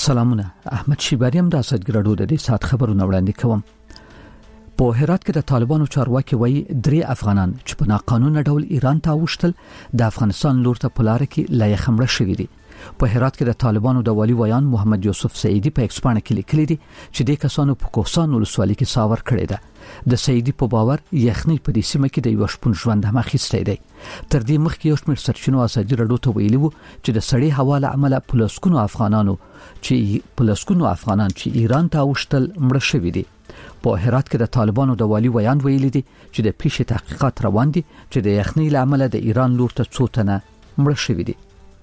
سلامونه. احمد شیباریم د اسدګرډو د دې سات خبرونه وړاندې کوم. په هرات کې د طالبانو چارواکي وایي 3 افغانان چې په ناقانونه ډول ایران ته اوښتل د افغانستان لور ته په لار کې لا یې خمړه شوې دي. په هرات کې د طالبانو د والی ویان محمد یوسف سعیدی په ایکسپانه کې لیکلي دي چې د کسانو په کوهستان ولسوالۍ کې ساور کړی ده. د سعیدی په باور یخنی په دې سیمه کې د یو شپون ژوند هم اخیستی دی. تر دې مخکې یو شمېر سرچینو اسدګرډو ته ویلي وو چې د سړی حواله عمله پلسکونو افغانان چې ایران ته اوښتل مړه شوي دي. په هرات کې د طالبانو د والی ویان ویلي دي چې د پیښې تحقیقات روان دي چې د یخنی عمله د ایران لور ته څو تنه مړه شوي دي.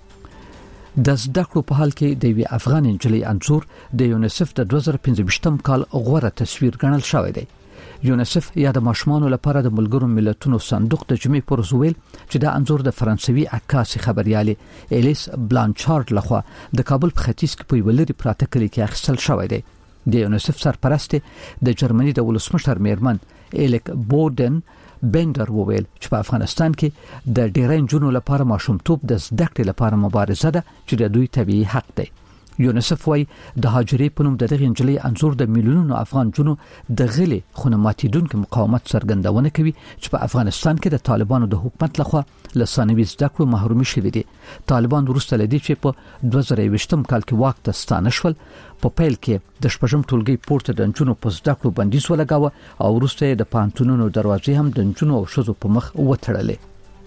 د زده کړو په حال کې د یو افغان انجلۍ انځور د یونیسف د 2015 کال غوره تصویر ګڼل شوی دی. یونیسف یا د ماشومانو لپاره د ملګرو ملتونو صندوق د جمعې پر زویل چې د انځور د فرانسوي عکاسي خبريالي الیس بلانچارد لخوا د کابل په ختیځ کې په ولري پراته کلی کې اخیستل شوی دی. د یونیسف سرپرست د جرمني د ولسمشر میرمن الیک بودن بندر وویل چې په افغانستان کې د ډیرای جنونو لپاره ماشومتوب د زده کړې لپاره مبارزه ده چې د دوی طبيعي حق دی. یونیسف وايي د هاجرې په نوم دغه انجلۍ انځور د میلیونونو افغان جنو د غلي خونماتیدونکو مقاومت څرګندونه کوي چې په افغانستان کې د طالبانو د حکومت لخوا لسانوي زده کړو محرومي شوي دي. طالبان وروسته لدی چې په 2020 کال کې واک ته ستانه شول په پیل کې د شپږم ټولګي پورته د جنونو په زده کړو بندیز ولګاوه او وروسته د پانتونونو دروازې هم د جنونو او شذو په مخ وتړلې.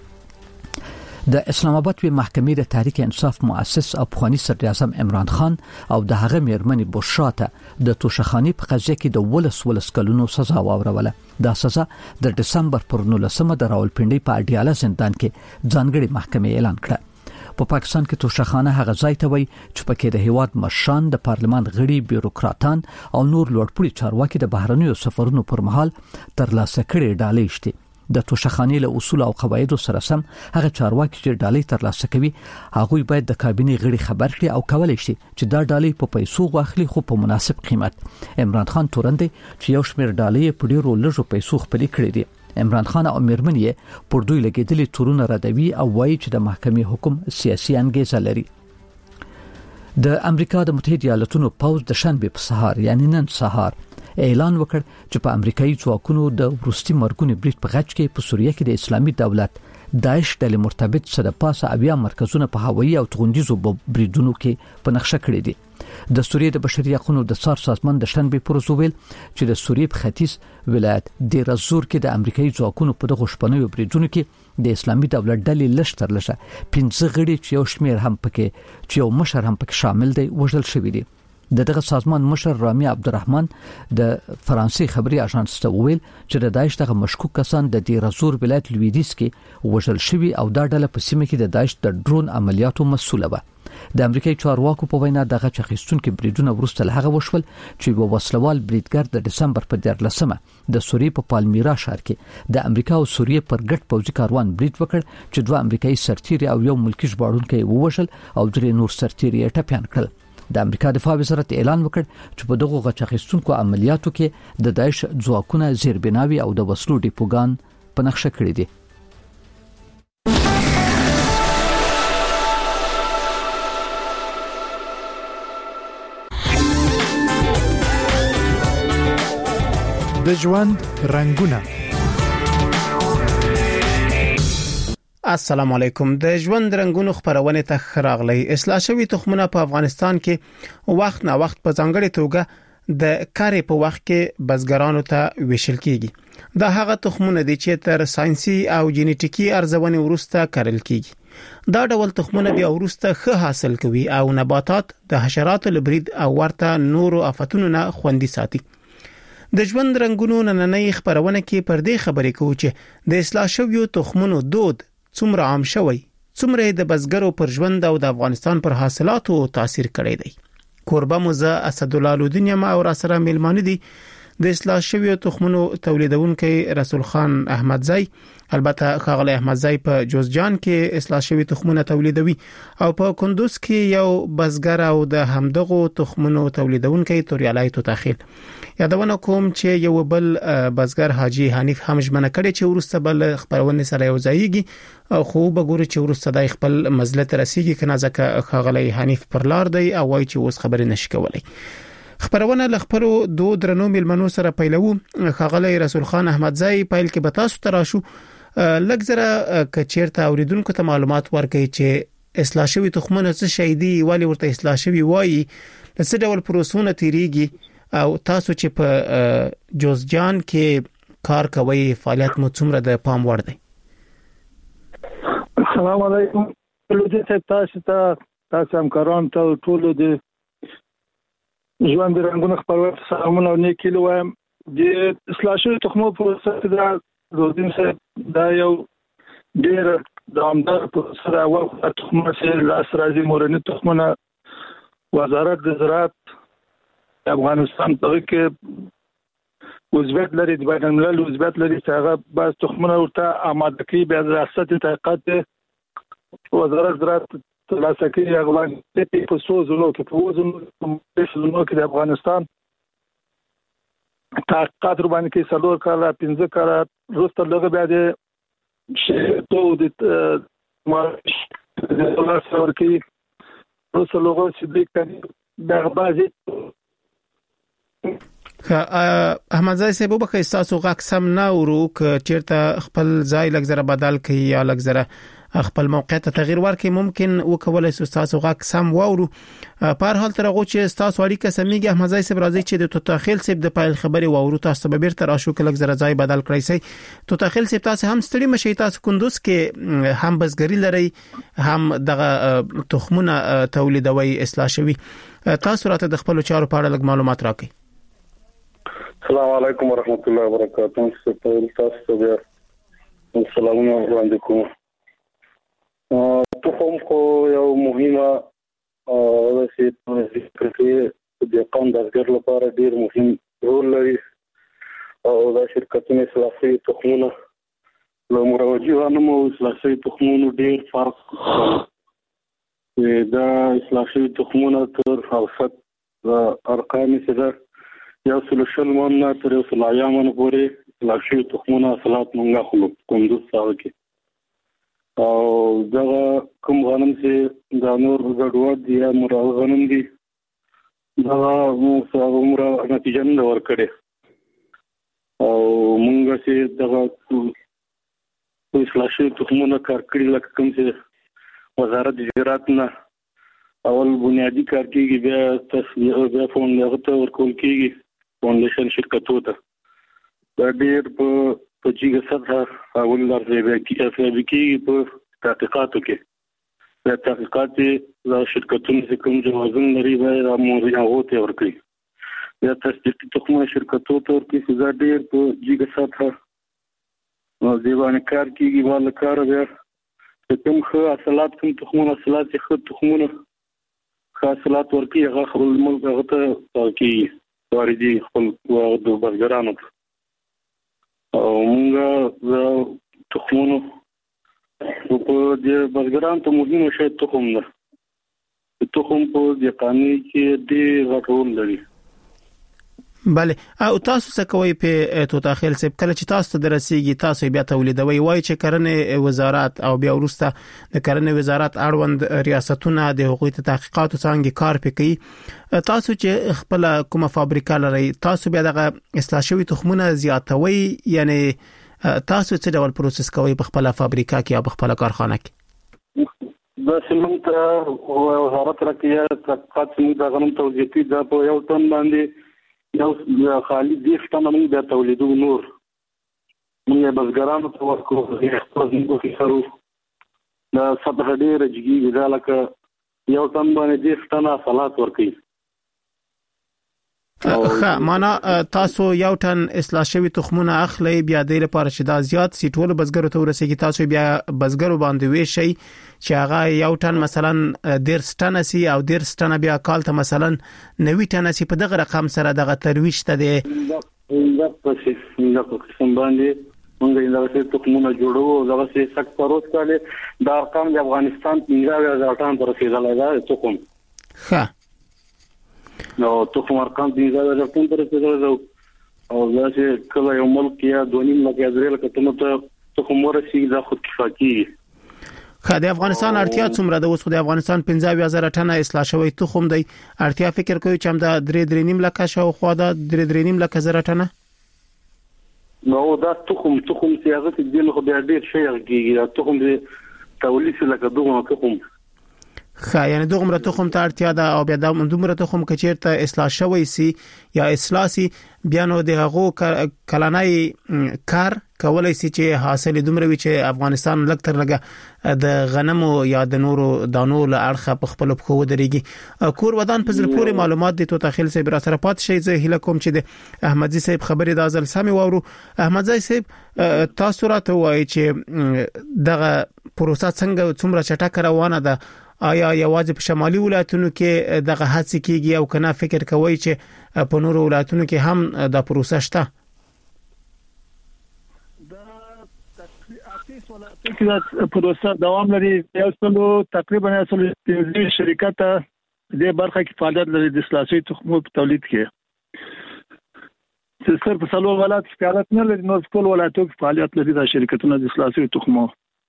د اسلام آباد په محکمې د تحریک انصاف مؤسس او پخوانی صدر اعظم عمران خان او د هغه میرمنې بشراته د توشخانی په قضیه کې د 12 کلونو سزا واوروله. دا سزا د دسمبر پر 19 د راولپنډي په اډیاله زندان کې ځانګړي محکمې اعلان کړه. په پاکستان کې توشخانه هغه ځای ته وایي چې پکې د هیواد مشران، د پارلمان غړي، بیوروکراتان او نور لوړپوړي چارواکي د بهرنیو سفرونو پر مهال ترلاسه کړي ډالۍ شته. د توشخانې له اصول او قواعدو سره سم هغه چارواکي چې ډالۍ ترلاسه کوي هغه باید د کابینې غړي خبر کړي او کولای شي چې دا ډالۍ په پیسو واخلي خو په مناسب قیمت. عمران خان تورندې چې یو شمېر ډالۍ په ډیرو لږو پیسو خپل کړي دي. عمران خان او میرمنې پر دوی لګیدلي تورونه ردوي او وایي چې د محکمې حکم سیاسي انګیزه لري. د امریکا د متحده ایالاتونو پوز د شنبه په سهار یعنی نن سهار اعلان وکړ چې په امریکایي ځواکونو د وروستي مرګونی بریټ په غچ کې په سوریه کې د اسلامي دولت داعش ډلې مرتبط سره پاسه اویا مرکزونه په هوایي او توغندیزو بریدونو کې په نقشه کړی دي. د سوریه د بشري حقوقو د څار سازمان د شنبه پر ویل چې د سوریه په ختیځ ولایت دیر الزور کې د امریکایي ځواکونو په دغه شپنوي بریدونو کې د اسلامي دولت ډلې لشتر لشه 15 غړي چې یو شمېر هم پکې چې یو مشر هم پکې شامل دی وژل شوی دی. دغه سازمان مشر رامي عبدالرحمن د فرانسې خبري اژانس ته ویل چې د داعش دغه مشکوک کسان د دیر الزور ولایت لویدیس کې وژل شوی او دا ډله په سیمه کې د داعش د ډرون عملیاتو مسؤله و. د امریکای چارواکو په وینا دغه چخیستونکو بریدونه ورسته هغه وشول چې یو وسلوال بریدګر د دسمبر په 14مه د سوریې په پالمیرا ښار کې د امریکا او سوریې پر ګډ پوځي کاروان برید وکړ چې 2 امریکایي سرتیري او یو ملکی ژباړونکی ووژل او 3 نور سرتیري ټپيان کړل. د امریکا دفاع وزارت اعلان وکړ چې په دغه غچخیستونکو عملیاتو کې د داعش ځواکونه زیربناوي او د وسلو ډیپوګان په نقشه کړی دي. د ژوند رنگونه. السلام علیکم. د ژوند رنگونو خبرونه ته خراغلی. اصلاح شوی تخمونه په افغانستان کې وخت نه وخت په ځانګړي توګه د کاري په وخت کې بزګرانو ته ویشل کیږي. دا هغه تخمونه دي چې تر ساينسي او جینټیکي ارزونې وروسته کارل کیږي. دا ډول تخمونه بیا وروسته ښه حاصل کوي او نباتات د حشراتو لبرید او ورته نورو آفتونو نه خوندي ساتي. د ژوند رنگونو نننۍ خبرونه کې پر دې خبرې کوو چې د اصلاح شویو تخمونو دود څومره عام شوی، څومره د بزګرو پر ژوند او د افغانستان پر حاصلاتو تاثیر کړی دی. کوربه موزه اسدالله لودینیم او را سره میلمانه دي د اصلاح شوی تخمونو تولیدونکو رسول خان احمدزی البته ښاغلی احمدزی په جوزجان کې اصلاح شوی تخمونه تولیدوي او په کندوز کې یو بزګر او د همدغو تخمونو تولیدونکو توریالای توتاخیل یادونه کوم چې یو بل بزګر حاجی حنیف هم ژمنه کړې چې ورسته بل خبرونه سره یو ځایږي خو بګوري چې ورسته د خپل مزلت رسیږي کنه ځکه ښاغلی حنیف پر لار دی او وایي چې اوس خبرې نشي کولای. خبرونه لخبرو دو درنو ملمنو سره پیلو. ښاغلی رسول خان احمدزی پیل کې به تاسو تراشو لږ زره کچیرته اوریدونکو ته معلومات ورکړي چې اصلاح شوی تخمونه څه شی دي ولی ورته اصلاح شوی وایي څه ډول پروسونه تیریږي او تاسو چې په جوزجان کې کار کوي فعالیت مو څومره د پام وړ دی. السلام علیکم لوجه تاسو همکاران ته ټول د ژوند رنگونه خبرونه سلامونه او نیکی وایم. د اصلاح شوی تخمو پروسه دا روزین سره دا یو ډیر دوامدار پروسه ده. اول تخمونه چې لاس راځي مورنی تخمونه وزارت د زراعت افغانستان په کې وزبط لري د بین الملل وزبط لري چې هغه بعض تخمونه ورته آماده کوي بیا د ریاست تحقیقات وزارت زراعت ترلاسه کوي هغه باندې په سوزونو کې په وزنو کې د افغانستان تحقیقات باندې کې څلور کاله 15 کاله وروسته لږ بیا د شتو د مارش ورکی وروسته لږ چې د کني د بعضی احمدزی صاحب وبخښه تاسو غاک سم نه ورو ک چیرته خپل ځای لږ زره بدل کړي یا لږ زره خپل موقعیت ته تغییر ورکړي ممکن وکولای شو تاسو غاک سم وورو په هر حال تر هغه چې تاسو اړیکه سمېږي احمدزی صاحب راځي چې د توتاخیل صاحب د پایل خبري وورو تاسو به بیرته راشو ک لږ زره ځای بدل کړئ سي توتاخیل صاحب تاسو هم ستړي مشي تاسو کندوز کې هم بزګری لري هم دغه تخمونه تولیدوي اصلاح شوی تاسو راته د خپل چارو په اړه لږ معلومات راکړئ. السلام علیکم ورحمت الله وبرکاته. تاسو ته سلامونه وړاندې کوم. تخم خو یو مهمه د شرکتونو د قومندګر لپاره ډیر مهم رول لري او د شرکتونو اصلاحي تخمونه له مروجیانو مو اصلاحي تخمونو ډیر فرق دا اصلاحي تخمونه تر اوسط ارقام سره یو سلوشل مونږه تر یو سلایامونو پورې اصلاحي تخمونه اصلاحات مونږه خلک کندوز ساوه کې او دا کوم غنم چې دا نور غډوډ دي یا مرغ غنم دي دا مو عمره نتیجه نه ورکړي او مونږ چې دا اصلاحي تخمونه کار کړی لکه کوم چې وزارت زراعت نه اول بنیادی کار کیږي بیا تصویر بیا فونډ ته ورکول کیږي فاونډیشن شرکتو ته دا ډیر په جګه سطح اول لارې کیږي په تحقیقاتو کې د تحقیقات د شرکتونو چې کوم جوازون لري باید امور یې ته ورکړي یا تصدیق تخمه شرکتو ته ورکړي چې دا ډیر په جګه سطح نو دیوان کار کیږي ول کار بیا کوم خو اصلات کوم تخمونه اصلات خو تخمونه خاصلات ورکی هغه خپل ملک هغه ته کی واردی خپل د بزګرانو او موږ تخمونو په دې بزګرانو ته مهمه شی تخم ده تخم په دې قانوني کې ډېر غټول لري. بله او تاسو څه کوي په توتاخیل سپ کله چې تاسو ته درسیږي تاسو بیا تولیدوي وای چې کرنه وزارت او بیا ورسته د کرنه وزارت اړوند ریاستونه د حقوقي تحقیقاتو څنګه کار کوي تاسو چې خپل کومه فابریکه لري تاسو بیا د اصلاح شوی تخمونه زیاتوي یعنی تاسو څه ډول پروسس کوي په خپل فابریکه کې او په خپل کارخانه کې؟ د سیمنټ وزارت راکې تحقیقات د غنم تولیدي دا په یو ټن باندې یو خالي دې ستنه موږ د تولیدو نور موږ بزګرانو ته ورکو خپل موږ کې سره دا سطح ډېر جګي دا لکه یو ټن باندې دې ستنه صلات ورکي معنا تاسو یو ټن اصلاح شوی تخمونه اخلي بیا د لپاره چې دا زیات سي ټول بزګرو ته ورسېږي تاسو بیا بزګرو باندې وی شي چې هغه یو ټن مثلا 1.5 ټن سي او 1.5 ټن بیا کال ته مثلا 90 ټن سي په دغه رقم سره دغه ترویج ته دی دا قسم باندې موږ دا څه تخمونه جوړو دا څه سک پروت کړي دا ارقام د افغانستان 15,000 ټن تر رسیدلای دا تخم ښه نو تخم ارقام 15,000 ټن تر رسیدلای او دا چې کله یو ملک یا 2.5 لک یا 3 لک ټن ته تخم ورسیږي دا خود کفایي خا د افغانستان اړتیا څومره د اوس خو د افغانستان 15,000 ټنه اصلاح شوی تخم دی اړتیا فکر کوي چې هم د 3.5 لک شاو خو دا 3.5 لک زره ټنه نو دا تخم سیاست دی له خو ډیر شي کیږي دا تخم دی تولید لکه دغه تخم خا یعنی دغه تخم ته اړتیا ده او بیا د دومره تخم کچیرته اصلاح شوی سي یا اصلاح سي بیا نو د هغو کلانای کار کولای سي چې حاصل دومره وي چې افغانستان لږ تر لږه د غنمو یا د نورو دانو له اړخه په خپل په خو درېږي کور ودان په زر پورې معلومات دي تو تخیل سي بر سره پات شي زه هله کوم چې د احمدزي صاحب خبرې د ازل سامي وورو احمدزي صاحب تاسو راته وایي چې دغه پروسه څومره چټک روانه ده آیا یوازې په شمالي ولایتونو کې دغه هڅې کیږي او کنه فکر کوي چې په نورو ولایتونو کې هم د پروسه شته دا پروسه دوام لري یو څلو تقریبا 15 شرکت د برخه کې فعالیت لري د اصلاحي تخمو په تولید کې صرف په څلور ولایت کې فعالیت نه لري نو ټول ولایتونو کې فعالیت لري د شرکتونو د اصلاحي تخمو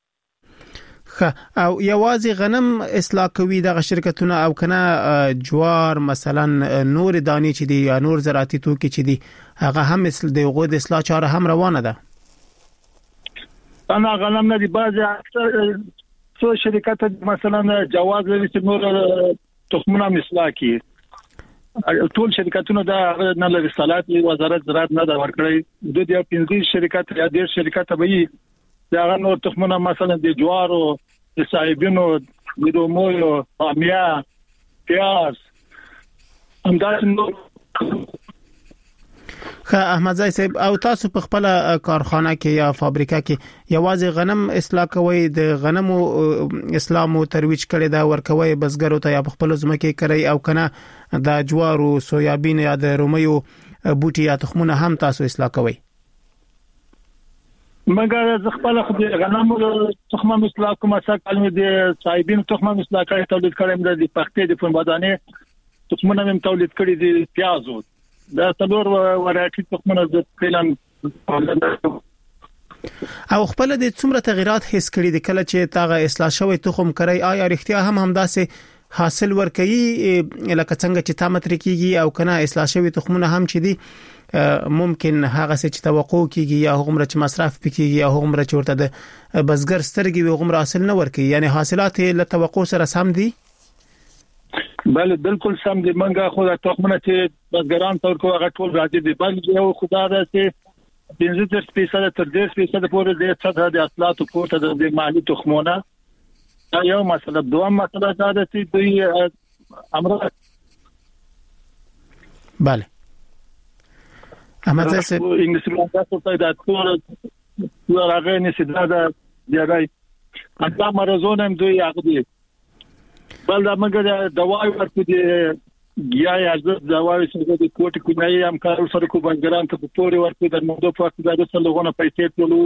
او یوازې غنم اصلاح کوي د شرکتونو او کنه جوار مثلا نور دانی چې دی یا نور زراعتي توکي چې دی هغه هم مثل د غو د اصلاح چاره هم روانه ده انا غنم نه دی بعض اکثر څو شرکت مثلا جواز لري چې نور تخمونه اصلاح کوي ټول شرکتونو دا نه لري صلاحیت وزارت زراعت نه دا ورکړي د دې 15 شرکت یا ډیر شرکت به دا نور تخمونه مثلا د جوارو د صاحبینو د رومو بامیا پیاز همدارس نور خا احمدزي صاحب او تاسو په خپل کارخانه کې یا فابریکه کې یوازې غنم اصلاح کوي د غنمو اسلامو ترویج کړي دا ورکوي بزګرو ته یا په خپل ځمکه کوي او کنه د جوارو سویابین یا د رومیو بوټي یا تخمونه هم تاسو اصلاح کوي مګر ز خپل خو د غنمو تخمه اصلاح کوم څه کلمه د صاحبین تخمه اصلاح کوي تولید کړم د پختې د فنبادانه تخمونه هم تولید کړي د پیازو دا څلور ورایټي تخمونه د پلان او خپل د څومره تغیرات حس کړي د کله چې تاغه اصلاح شوی تخم کوي آیا اړتیا هم همداسې حاصل ورکړي لکه څنګه چې تامتر کیږي او کنه اصلاح شوی تخمونه هم چې دي ممکن هغه څه چې توقع کیږي یا هغه چې مصرف پکېږي یا هغه چې ورته د بزګر سترګې وغوم حاصل نه ورکړي یعنی حاصلات له توقع سره سم دي بله بالکل سم دي منګه خو د تخمونه چې بزګران تور کو هغه ټول راځي دي بل یو خدای دا چې 15% تر 10% پورې د سطح د اصلاحات پورته د مالی تخمونه یو مسله دوه مسله دا ده چې دوی امر بله احمد صاحب انګلیسي ته دا ټول راغی نشي دا دی دا مرزونه هم دوی هغه دي بل دا موږ دوايي ورته دي یا ارزښت دوايي چې د کوټي کومای هم کار سره کو بنګران ته په پوري ورته د موضوع په اړه د څلورونه پیسې ټولو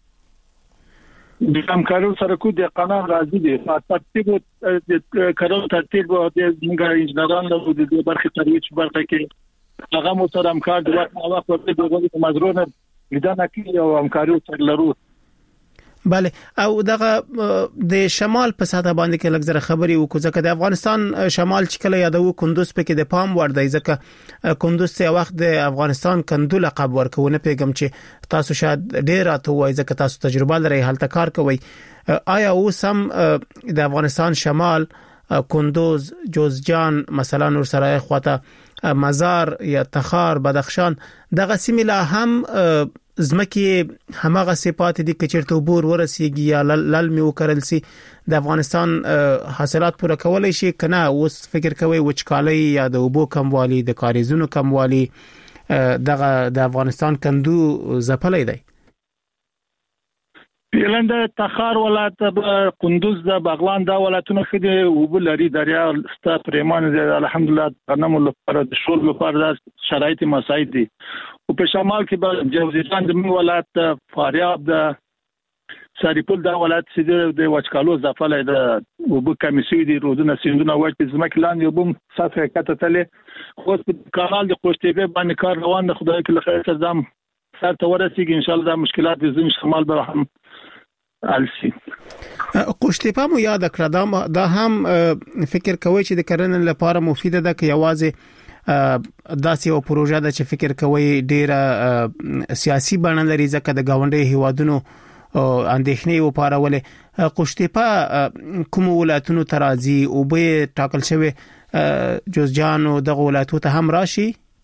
د همکارو سره کو د قانون راځي دي ترتیب کارو ترتیب د موږ انجنیران له دې برخه ترویج برخه کې هغه مو سره همکار د وخت ورته د مزرونه لیدنه کوي او همکاري سره لرو بله او دغه د شمال په ساده باندې کې لږ زره خبري وکړو ځکه د افغانستان شمال چې کله یادو کندوز په کې د پام ور دی ځکه کندوز څه وخت د افغانستان کندو لقب ورکونه پیغام چې تاسو شاید ډیر راته وای ځکه تاسو تجربه لرئ هلته کار کوي آیا اوس هم د افغانستان شمال کندوز جوزجان مثلا نور سرای خواته مزار یا تخار بدخشان دغه سیمه هم زمکه همغه صفات دي چې چیرته بور ورسیږي یا للمي وکړل سي د افغانستان حاصلات پوره کولای شي کنه اوس فکر کوي وچکالي یا د وبو کموالی د کاریزونو کموالی دغه د افغانستان کندو زپلې دی پیلند تخار ولایت کندوز د بغلان دا ولایتونه خدي وبلري دریا ست پریمان الحمدلله غنمو لپاره د شول لپاره شرایط مساعد دي او په شمال کې به جوزجان د ولایت فاریاب د ساریپل د ولایت چې د وچکالو ځفلې د وب کمیسیو دي رودونه سیندونه وایي زمکه لاندې وبم ساتره کته تلې خو په کانال د قوشتېپه باندې کار روان د خدای کله خیر سزام سره ته ورسیږي ان شاء الله د مشکلات د زین شمال به هم السی قوشتېپه مو یاد کړه دا هم فکر کوي چې د کرنې لپاره مفیده ده که یوازې داسې یو پروژه ده چې فکر کوي ډیره سیاسي بڼه لري ځکه د گاونډي هیوادونو اندېښنې و پارولې قوشتېپه کوم ولایتونو ترازی او به ټاکل شوی جوزجان او د ولایتونو ته هم راشي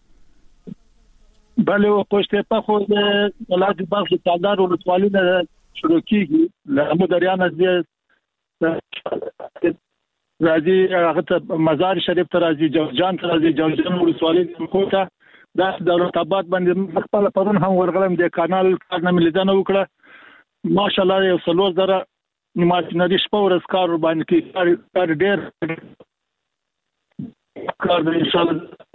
بله قوشتېپه خو د ولایت باغ د تالدار ولسوالۍ نه شروع کیږي له مدریان از راځي هغه ته مزار شریف ته راځي جوزجان ته راځي جوزجان ولسوالۍ کوټه د دولت آباد باندې خپل پرون هم ورغلم د کانال کار نه ملیدنه وکړه ماشاءالله یو څلور زره ماشينري شپه ورځ کار باندې کې کار ډېر کار ان شاء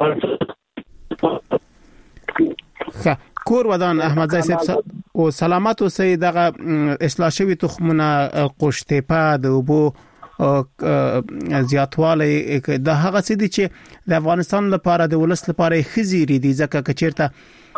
الله کور ودان احمد زای صاحب او سلامت اوسئ دغه اصلاح شوی تخمونه قوشتېپه د وبو زیاتواله د هغه څه دي چې د افغانستان لپاره د ولس لپاره خزيري دي ځکه کچیرته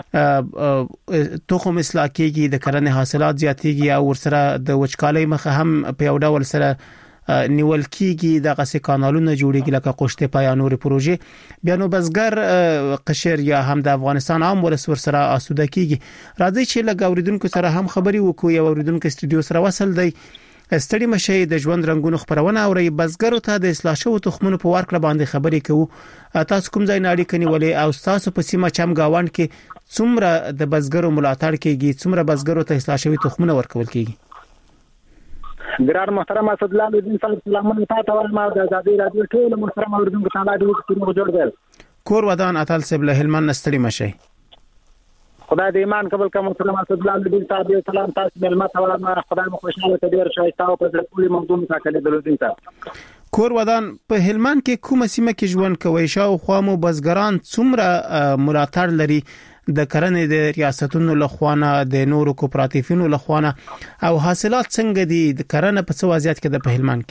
تخم اصلاح کېږي د کرنې حاصلات زیاتېږي او ورسره د وچکالۍ مخه هم په یو ډول سره نیول کېږي دغه سه کانالونه جوړیږي لکه قوشتېپه یا نور پروژې بیا نو بزګر قشر یا هم د افغانستان عام ولس ورسره آسوده کېږي راځي چې لږ اوریدونکو سره هم خبري وکړو یو اوریدونکو استودیو سره وصل دی ستړي مشه د ژوند رنگونو خبرونه اوري بزګرو ته د اصلاح شوو تخمونو په ورکړه باندې خبرې کوو تاسو کوم ځای ناړي کني ولې او تاسو په سیمه چم گاوند کې څومره د بزګرو ملاتړ کېږي څومره بزګرو ته اصلاح شوی تخمونه ورکول کېږي ګران محترم اسد الله الدین صاحب سلامونه تاسو ته ما د ازادي رادیو ټول محترم اوریدونکو ته لاړو جوړ دی کور ودان اتل سب له هلمند ستړي مشه خدای دې ایمان قبول کړه محترم اسد الله الدین صاحب سلام تاسو ملما ته خدای مو خوشاله کړي ډیر شایسته او په ټول موضوع متکلم دلودین صاحب کور ودان په هلمند کې کومه سیمه کې ژوند کوي شاو خو مو بزګران څومره ملاتړ لري د کرنې د ریاستونو لخوانه د نورو کوپراتیفونو لخوانه او حاصلات څنګه دي د کرنې په څه وضعیت کې د په هلمند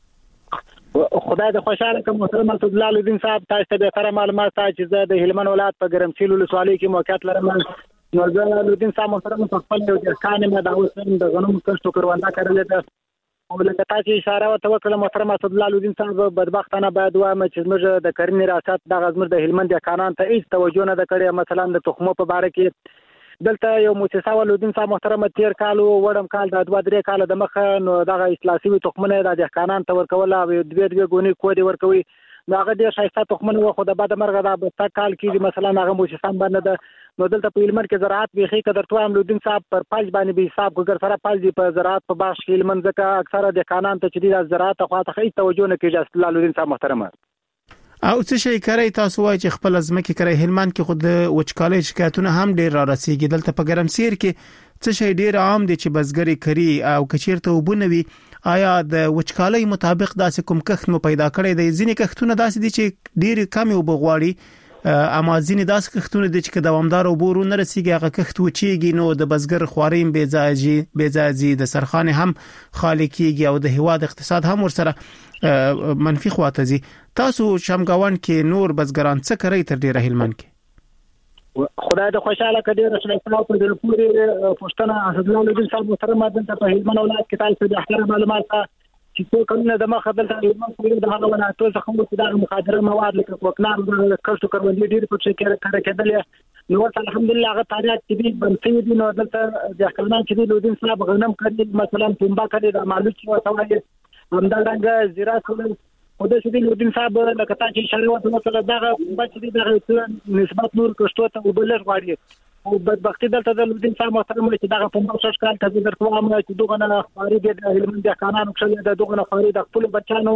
کې خدای دې خوشاله کړه محترم اسد الله الدین صاحب تاسو ته به سره معلومات چې زه د هلمند ولایت په ګرمسیل ولسوالۍ کې موقعیت لرم نو زه الدین صاحب محترم په خپل یو ځکانه مې دا اوس د غنوم کښتو کرواندا کړل ده او لکه تاسو اشاره وکړه محترم اسد الله الدین صاحب بدبختانه باید وایم چې موږ د کرنې ریاست د غزمر د هلمند کانان ته هیڅ توجه نه کړې مثلا د تخمو په باره کې دلته یو مؤسسه ولودین صاحب محترم تیر کال او وړم کال د 2-3 کال د مخه نو دغه اصلاحي تخمونه د کانان ته ورکول او دوه غونی کودي ورکوي هغه ډیر شایسته تخمونه خو د بعد مرغه د 2 کال کې مثلا هغه مؤسسه باندې د نو دلته په هلمند کې زراعت بيخي قدر تو املودین صاحب پر پاج باندې به حساب کوګر سره پاج په زراعت په باغ کې هلمند ځکه اکثره د کانان ته چې د زراعت خو ته هیڅ توجه نه کوي اصل الدین صاحب محترم او څه شي کوي تاسو وایي چې خپل ازمکه کوي هلمند کې خود وچکالۍ شکایتونه هم ډیر را رسیدي دلته په ګرمسیر کې څه شي ډیر عام دي چې بزګری کوي او کچیرته وبونوي آیا د وچکالۍ مطابق داسې کوم کښت مو پیدا کړی دی ځینې کښتونه داسې دي چې ډیر کم وبغواړي اما ځینې داسې کښتونه دي چې دوامدار او بورو نه رسیږي هغه کښت وچیږي نو د بزګر خواریم بیزاجي د سرخانه هم خالی کیږي او د هواد اقتصاد هم ورسره منفي خواته زی تاسو شمګاون کې نور بزګران څه کوي تر ډیره هلمند کې خدای د خوشاله کړي رسول الله په دې پوری پښتنه اسد الله الدین صاحب محترم دلته په هلمند ولایت کې تاسو د احترام معلومات چې څو کلونه د مخه دلته هلمند پوری د هغه ولایتو څخه مو د مخادره مواد لکه وکلار د کښتو کروندې ډیر په څیر کېدل نو الحمدلله هغه تاریخ کې بنتي دي نو دلته د کلمان چې د الدین صاحب غنم کړي مثلا پنبه کړي د مالوچ او توای همدارنګه زراعت او د شدید الدین صاحب لکه تاسو اشاره وکړه دغه بچی دغه نسبت نور کښتو ته وبلر غواړي او بدبختی دلته د الدین صاحب محترم چې دغه په موږ کال ته درته وایم چې دغه نه خاري د هلمند کانانو کې دغه نه خاري د خپل بچانو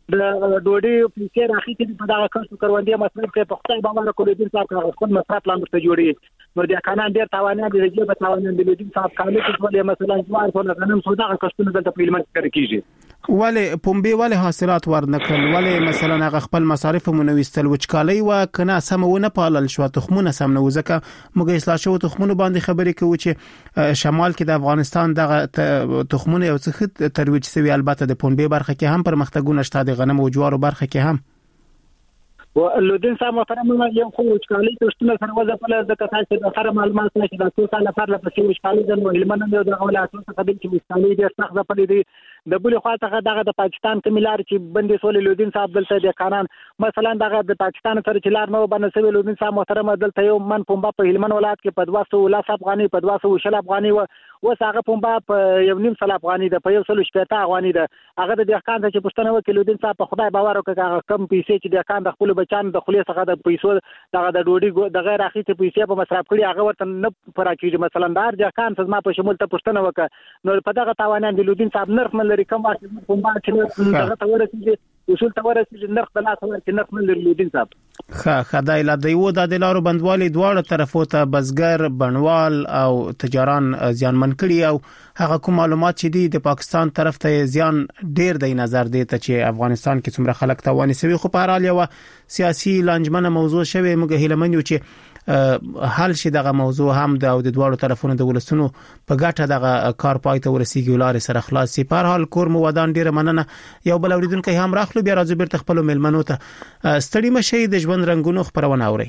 د ډوډۍ پیسې راخیتي په دغه کښت کروندې مصرف کې په خپل باور کولې صاحب خپل مصرف لاندې ته جوړي نو د کانان ډیر تاوانونه دي چې په تاوانونه دي د صاحب کالي کې مثلا جوار په غنم سودا کښتونه دلته په لمن کې کیږي ولی پنبه ولی حاصلات ورنکل ولی مثلا هغه خپل مصارف منويستل وچکالي و کنه سمونه پالل شو تخمونه سم نه وزکه موږ اصلاح شو تخمونه باندې خبرې کوو چې شمال کې د افغانستان دغه تخمونه یو څه ترویج سوي البته د پنبه برخه کې هم پرمختګونه شته د غنم او جوار برخه کې هم ولودین صاحب محترم یو خو وچکالي تشتنه سره وځپله د کتاچ د سره معلومات نشي د څو سال لپاره په وچکالي د هلمند د غولاتو څخه د وچکالي د سخت ځپلې دي د بل خوا څخه دغه د پاکستان کملار چې بندي سول لودین صاحب دلته د قانون مثلا دغه د پاکستان سره چې لار نو باندې سوي لودین صاحب محترم دلته یو من پنبه په هلمند ولایت کې په 200 افغاني په 200 افغاني و وساغه پنبه په 1.5 افغاني د په 170 افغاني د هغه د دهقان چې پښتنه وکیل لودین صاحب په خدای باور وکړه کم پیسې چې دهقان د خپل بچان د خلیص څخه د پیسو دغه د ډوډۍ د غیر اخیته پیسې په مصرف کړي هغه ورته نه پراکېږي مثلا دار دهقان څخه ما په شمول ته پښتنه وکړه نو په دغه تاوانان د لودین صاحب نرخ من لري کوم وخت پنبه چې دغه ته ورسېږي اصول ته ورسېږي نرخ د لاس ورکړي نرخ من لري لودین صاحب خدای لا دیو د لارو بندوالي دواړه طرفو ته بزګر بڼوال او تجاران زیانمن کړي او هغه کوم معلومات چې دي د پاکستان طرف ته زیان ډیر دی نظر دی ته چې افغانستان کې څومره خلک تواني سوي خو په هر حال یو سیاسي لانجمنه موضوع شوی موږ هیلمن یو چې حل شي دغه موضوع هم د دوړو طرفونو د ولسونو په ګټه دغه کار پای ته ورسیږي ولارې سره خلاص شي په هر حال کور مو ودان ډیره مننه یو بل اوریدونکو هم راخلو بیا راځو بیرته خپل ملمنو ته ستړي مشه د ژوند رنگونو خبرونه اوري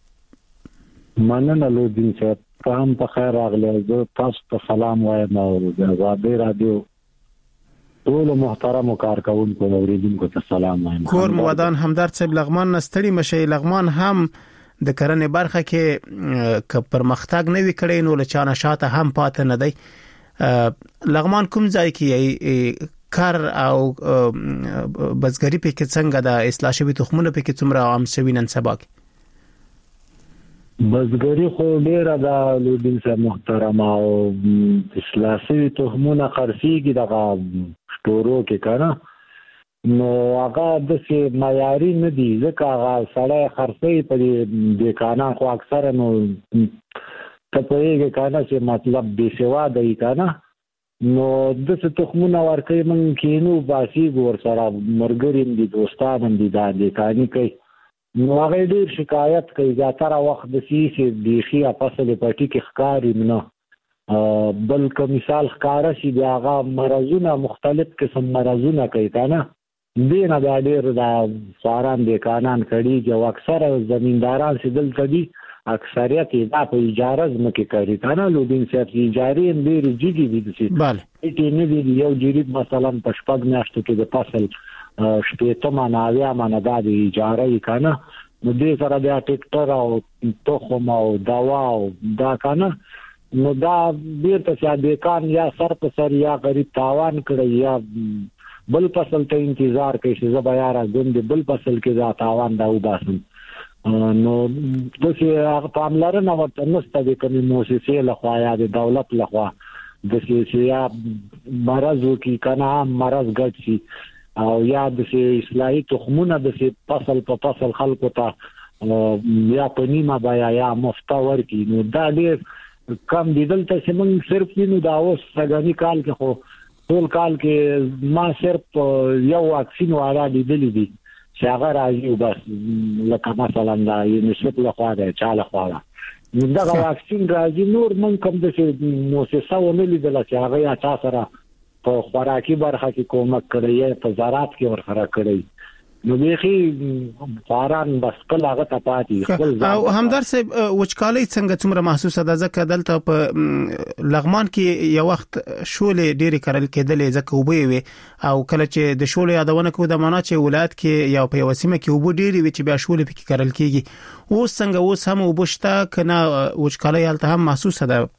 مننه لودین صاحب هم په خیر راغلی زه تاسو ته سلام وایم او د آزادۍ رادیو ټول محترم کارکونکو اوریدونکو ته سلام وایم کور مو ودان همدرد صاحب لغمان ستړي مشه لغمان هم د کرنې برخه کې ک پرمختګ نه وکړي نو لچانه شاته هم پاتې نه دی لغمان کوم ځای کې کار او بزګری په کې څنګه د اصلاح شوی تخمونه په کې څومره عام شوی نن سبا بزګری خو ډیره د لودین صاحب محترم او اصلاح شوی تخمونه خرڅيږي دغه سٹورو کې کنه نو هغه د څه معیاري نه دي ځکه هغه سړی خرڅي په دې کانا خو اکثر نو ته په یوه کانا چې مطلب به سوا دی کنه نو د څه تخمونه ورکې من کینو باسي ګور سره مرګرین دي دوستان دي د کانی کوي نو هغه ډیر شکایت کوي زیاتره وخت د سیسي دیخي فصل پټي کې ښکاری نه بلکې مثال ښکارا شي د هغه مرزونه مختلف قسم مرزونه کوي کنه دینه د ډیر د فاران د کانان کړي چې اکثر زمینداران سیدل تدي اکثریت دا په اجازه زمکه کوي کنه لودین صاحب اجازه ډیر جدي دي بله چې نه دي یو جریب مثلا په شپږ میاشتو کې د فصل شپېته مناویا مندا د اجازه کنه نو دې سره د ټریکټر او تخم او دوا او دا کنه نو دا بیرته چې د کان یا سر په سر یا غریب تاوان کړی یا بل فصل ته انتظار کوي چې زبا یاره ګوند بل فصل کې دا تاوان دا وباسم نو د څه هغه پاملرنه ورته نشته د کومې موسسې لخوا یا د دولت لخوا د څه یا مرزو کې کنه مرز ګټ شي او یا د اصلاحي تخمونه د فصل په فصل خلکو ته یا په نیمه بیا یا مفتا ورکی نو دا ډېر کم دیدل ته چې موږ صرف نو دا اوس څنګه کال کې خو ټول کال کې ما صرف یو واکسین والا لیدل دي چې هغه راځي بس لکه مثلا دا یونیسف له خوا ده چاله خوا نو دا واکسین راځي نور من کوم د موسسه ونلې د لکه هغه یا تاسو را په خوراکي برخه کې کومک کړی په زراعت کې ورخره کړی نو بیخي فاران بس کله هغه ته پاتې او همدار صاحب وچکالي څنګه څومره محسوسه ده ځکه دلته په لغمان کې یو وخت شولې ډېری کارل کېدلې ځکه وبوي وي او کله چې د شولې یادونه کوو د معنا چې ولایت کې یا په وسیمه کې وبو ډېری وي چې بیا شولې پکې کارل کېږي اوس څنګه اوس هم وبشته کنه وچکالي حالت هم محسوسه ده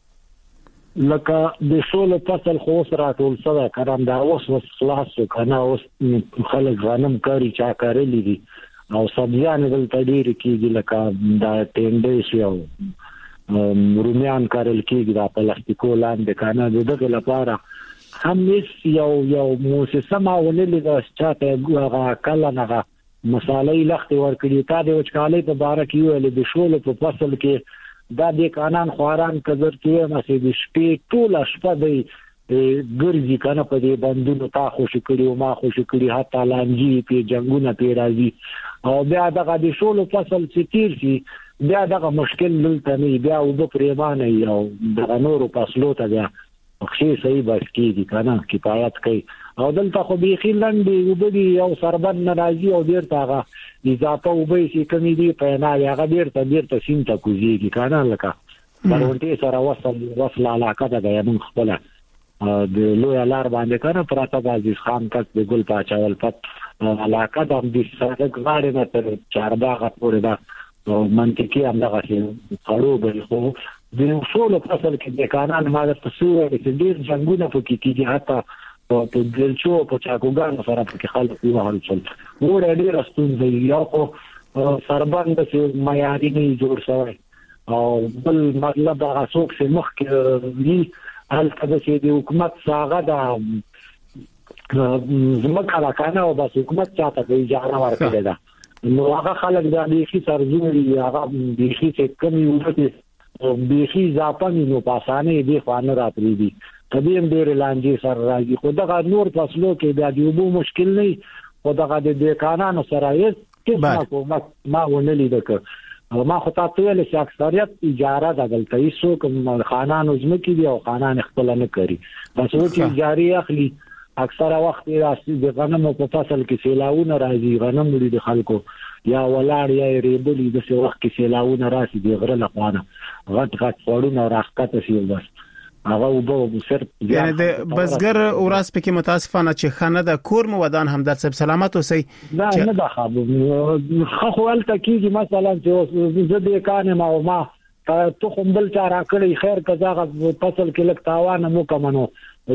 لکه د شولې فصل خو سره ټول سره کارم دا اوس خلاص کنه اوس خلک غنم کاری چا کارلی دي او سبزیان دلته ډیر کېږي لکه دا ټینډې شو رومیان کارل کېږي دا پلاستیکو لاندې کنه دغه لپاره هم یو موسسه ما ولې د چاته کله نه مصالحې لختي ورکړي تا د وچکالۍ په باره کې ویل د شولو په فصل کې دا د قانون خواران کذر کې مسې د شپې ټول شپه د ګرځي کنه په دې بندونو تا خوشی کړي او ما خوشی کړي حتی لانجی په جنگونه په راځي او بیا دغه د شولو فصل ستیر شي بیا دغه مشکل دلته نه بیا او د پریمانه یو د نورو فصلو ته بیا خو صحیح بس کیږي کنه کفایت کوي او دلته خو بيخي لنډي وبدي او سربن ناراضي او ډیر تاغه اضافه وبې شي کمی دي په نه هغه ډیر ته سینته کوزيږي کنه لکه ورونټي سره وصل علاقه ده یمن خپل د لوی لار باندې کنه پراته د عزیز خان کس د ګل پاچاول پت علاقه د دې سره غاړه نه تر چارباغ پورې دا منطقي همدغه شی خړو به خو د اصول فصل کې د قانون ماده تصویر کې ډیر څنګه په کې کېږي حتی په دلچو په چاکوګان سره په کې خلک یو حال چل وړ ډیر ستونزې یو خو سربند چې معیاري نه جوړ شوی او بل مطلب هغه څوک چې مخ کې وی هلته چې د حکومت څنګه د زمکه راکنه او بس حکومت چاته په اجازه ورکړي دا نو هغه خلک د دې سرزوري هغه د دې چې کمی وته بيخي ځاپنی نو پاسانه دې خوانه راتري دي قدیم ډېر لانجې سره راځي خو دغه نور فصلو کې بیا د وبو مشکل نه خو دغه د قانون سره یې چې ما ونلې دک ما خو تاسو ویل چې اکثریت اجاره د دلته هیڅ کوم خانان زمکې دي او خانان خپل نه کوي بس و چې جاری اخلي اکثره وخت راځي د غنمو په فصل کې سیلاونه راځي غنم لري د خلکو یا ولاړ یا ریبلی د څه وخت کې سیلاونه راشي د غره لخوانه غټ وړونه راخته شي بس هغه وبو سر یعنی د بزګر اوراس پکې متاسفانه چې خانه د کور مو ودان همدرد صاحب سلامت اوسئ نه دا خو ول تکیږي مثلا چې زه د کانه ما ته کوم بل چا راکړي خیر کزاغه فصل کې لک تاوان مو کومنو